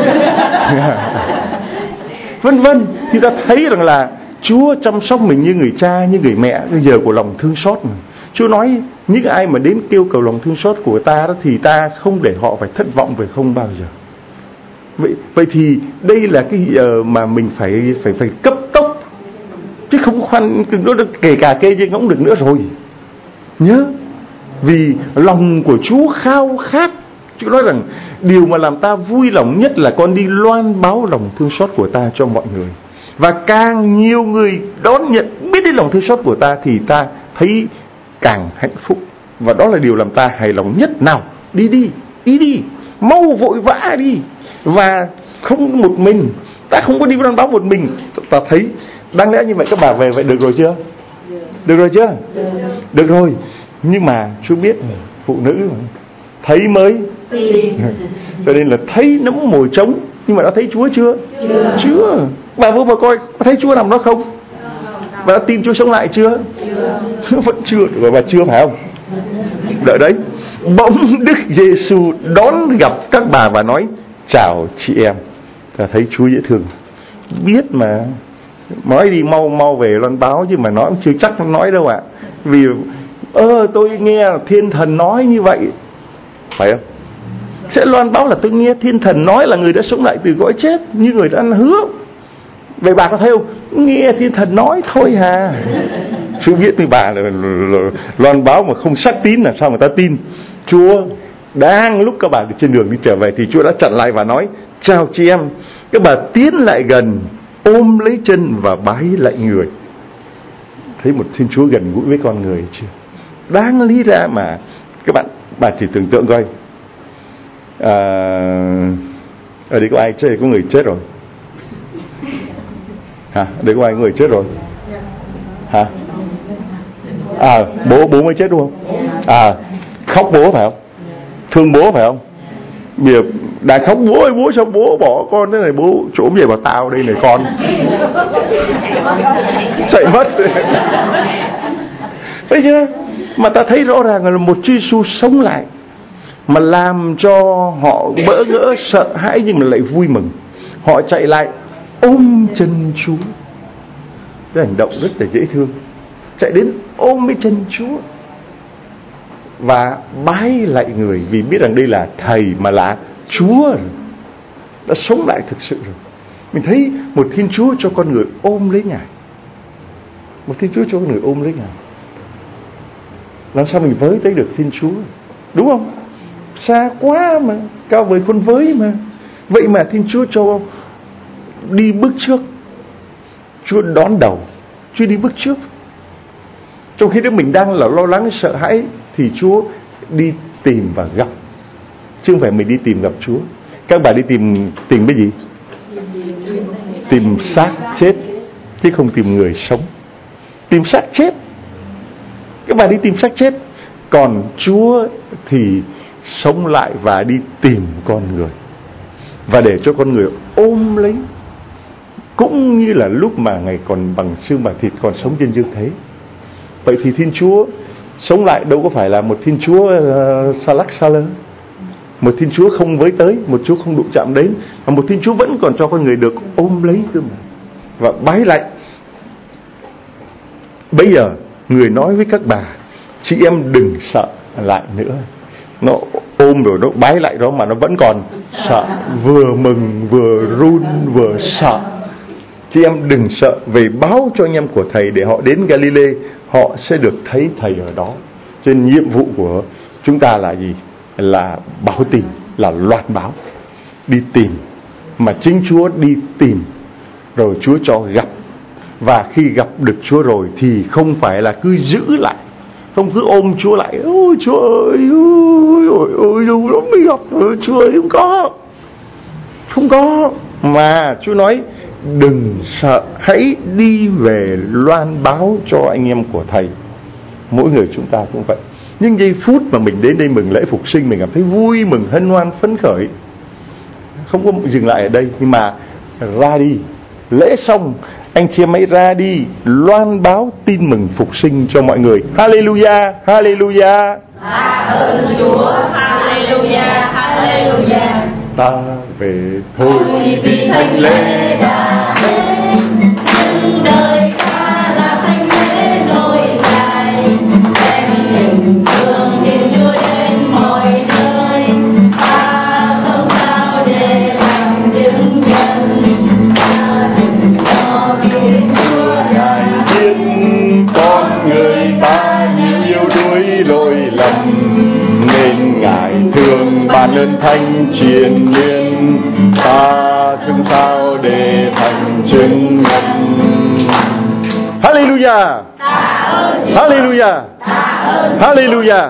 Vân vân. Thì ta thấy rằng là Chúa chăm sóc mình như người cha, như người mẹ, cái giờ của lòng thương xót mà. Chúa nói những ai mà đến kêu cầu lòng thương xót của ta đó, thì ta không để họ phải thất vọng về không bao giờ. Vậy, vậy thì đây là cái giờ mà mình phải phải phải cấp tốc, chứ không khoan nó kể cả kê chứ không được nữa rồi. Nhớ, vì lòng của Chúa khao khát. Chúa nói rằng điều mà làm ta vui lòng nhất là con đi loan báo lòng thương xót của ta cho mọi người. Và càng nhiều người đón nhận biết đến lòng thương xót của ta thì ta thấy càng hạnh phúc. Và đó là điều làm ta hài lòng nhất. Nào, đi đi, đi đi, mau vội vã đi. Và không một mình, ta không có đi loan báo một mình. Ta thấy đáng lẽ như vậy các bà về vậy được rồi chưa? Được rồi chưa? Được rồi. Nhưng mà Chúa biết phụ nữ mà, thấy mới cho nên là thấy nấm mồi trống. Nhưng mà đã thấy Chúa chưa? Chưa, chưa. Bà vô mà coi, có thấy Chúa nằm đó không? Bà đã tin Chúa sống lại chưa? Chưa. Vẫn chưa. Rồi bà chưa phải không? Đợi đấy. Bỗng Đức Giêsu đón gặp các bà và nói chào chị em. Ta thấy Chúa dễ thương, biết mà. Nói đi mau mau về loan báo, chứ mà nói cũng chưa chắc không nói đâu ạ. À. Vì ơ tôi nghe thiên thần nói như vậy, phải không? Sẽ loan báo là tôi nghe thiên thần nói là người đã sống lại từ cõi chết, như người đã ăn hứa. Vậy bà có thấy không? Nghe thiên thần nói thôi hà. Chúa biết với bà là, là, là loan báo mà không xác tín là sao người ta tin. Chúa đang lúc các bà trên đường đi trở về thì Chúa đã chặn lại và nói chào chị em. Các bà tiến lại gần, ôm lấy chân và bái lại người. Thấy một Thiên Chúa gần gũi với con người chưa? Đáng lý ra mà các bạn, bà chỉ tưởng tượng coi, à, ở đây có ai chết, có người chết rồi hả? Ở đây có ai có người chết rồi hả? À, bố bố mới chết đúng không? À, khóc bố phải không? Thương bố phải không? Bây giờ đã khóc bố ơi, bố sao bố bỏ con thế này, bố trốn về bảo tao đây này con. Chạy mất. Thấy chưa? Mà ta thấy rõ ràng là một Chúa Giêsu sống lại, mà làm cho họ bỡ ngỡ sợ hãi nhưng mà lại vui mừng. Họ chạy lại ôm chân Chúa. Cái hành động rất là dễ thương. Chạy đến ôm với chân Chúa và bái lại người, vì biết rằng đây là Thầy mà là Chúa, đã sống lại thực sự rồi. Mình thấy một Thiên Chúa cho con người ôm lấy Ngài, một Thiên Chúa cho con người ôm lấy Ngài. Làm sao mình với tới được Thiên Chúa, đúng không? Xa quá mà, cao vời con với mà. Vậy mà Thiên Chúa cho đi bước trước, Chúa đón đầu, Chúa đi bước trước. Trong khi đó mình đang là lo lắng sợ hãi thì Chúa đi tìm và gặp, chứ không phải mình đi tìm gặp Chúa. Các bà đi tìm tìm cái gì? Tìm xác chết, chứ không tìm người sống. Tìm xác chết. Các bà đi tìm xác chết. Còn Chúa thì sống lại và đi tìm con người. và để cho con người ôm lấy, cũng như là lúc mà Ngài còn bằng xương bằng thịt, còn sống trên dương thế. Vậy thì Thiên Chúa sống lại đâu có phải là một Thiên Chúa uh, xa lắc xa lơ, một Thiên Chúa không với tới, một Chúa không đụng chạm đến, mà một Thiên Chúa vẫn còn cho con người được ôm lấy cơ mà, và bái lạy. Bây giờ người nói với các bà, chị em đừng sợ lại nữa. Nó ôm rồi nó bái lại đó mà nó vẫn còn sợ, vừa mừng vừa run vừa sợ. Chị em đừng sợ, về báo cho anh em của thầy để họ đến Galilee, họ sẽ được thấy thầy ở đó. Cho nên nhiệm vụ của chúng ta là gì? Là báo tin, là loan báo, đi tìm. Mà chính Chúa đi tìm, rồi Chúa cho gặp. Và khi gặp được Chúa rồi thì không phải là cứ giữ lại, không cứ ôm Chúa lại, ôi Chúa ơi, ôi ôi ôi đâu đó mới gặp rồi, Chúa ơi, không có, không có. Mà Chúa nói đừng sợ, hãy đi về loan báo cho anh em của thầy. Mỗi người chúng ta cũng vậy. Nhưng giây phút mà mình đến đây mừng lễ phục sinh, mình cảm thấy vui mừng, hân hoan, phấn khởi, không có dừng lại ở đây, nhưng mà ra đi. Lễ xong, anh chị em hãy ra đi loan báo tin mừng phục sinh cho mọi người. Hallelujah, Hallelujah. Tạ ơn Chúa, Hallelujah, Hallelujah. Ta về thôi vì thánh lễ đã đến, nhưng đời ta là thánh lễ nối dài. Đem tình thương Thiên Chúa đến mọi nơi, ta không sao để làm chứng nhân. Ta đừng cho biết Chúa đời biết con người ta nhiều yếu đuối lỗi lầm, nên Ngài thương ban ơn thánh triền miên, ta xứng sao để thành chứng nhân. Hallelujah, Hallelujah, Hallelujah.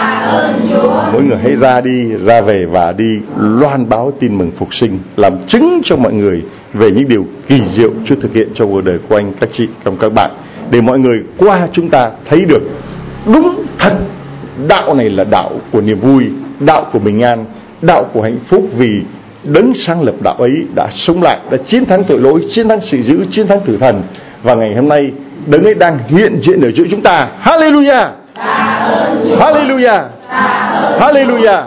Mỗi người hãy ra đi, ra về và đi loan báo tin mừng phục sinh, làm chứng cho mọi người về những điều kỳ diệu Chúa thực hiện trong cuộc đời của anh, các chị, cùng các bạn, để mọi người qua chúng ta thấy được đúng thật đạo này là đạo của niềm vui, đạo của bình an, đạo của hạnh phúc, vì đấng sáng lập đạo ấy đã sống lại, đã chiến thắng tội lỗi, chiến thắng sự dữ, chiến thắng tử thần, và ngày hôm nay đấng ấy đang hiện diện ở giữa chúng ta. Hallelujah, Hallelujah, Hallelujah.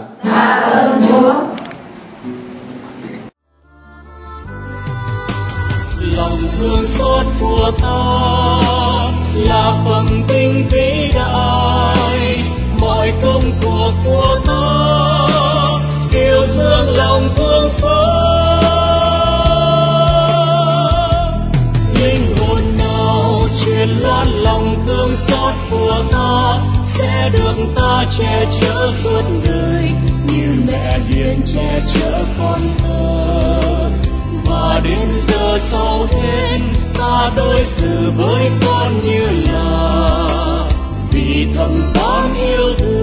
Lòng thương xót của ta là phẩm tính vĩ đại, mọi công cuộc của ta yêu thương lòng thương xót. Linh hồn nào truyền loan lòng thương xót của ta sẽ được ta che chở suốt đời, như mẹ hiền che chở con thơ. Và đến giờ sau hết ta đối xử với con như là vì thầm con yêu thương.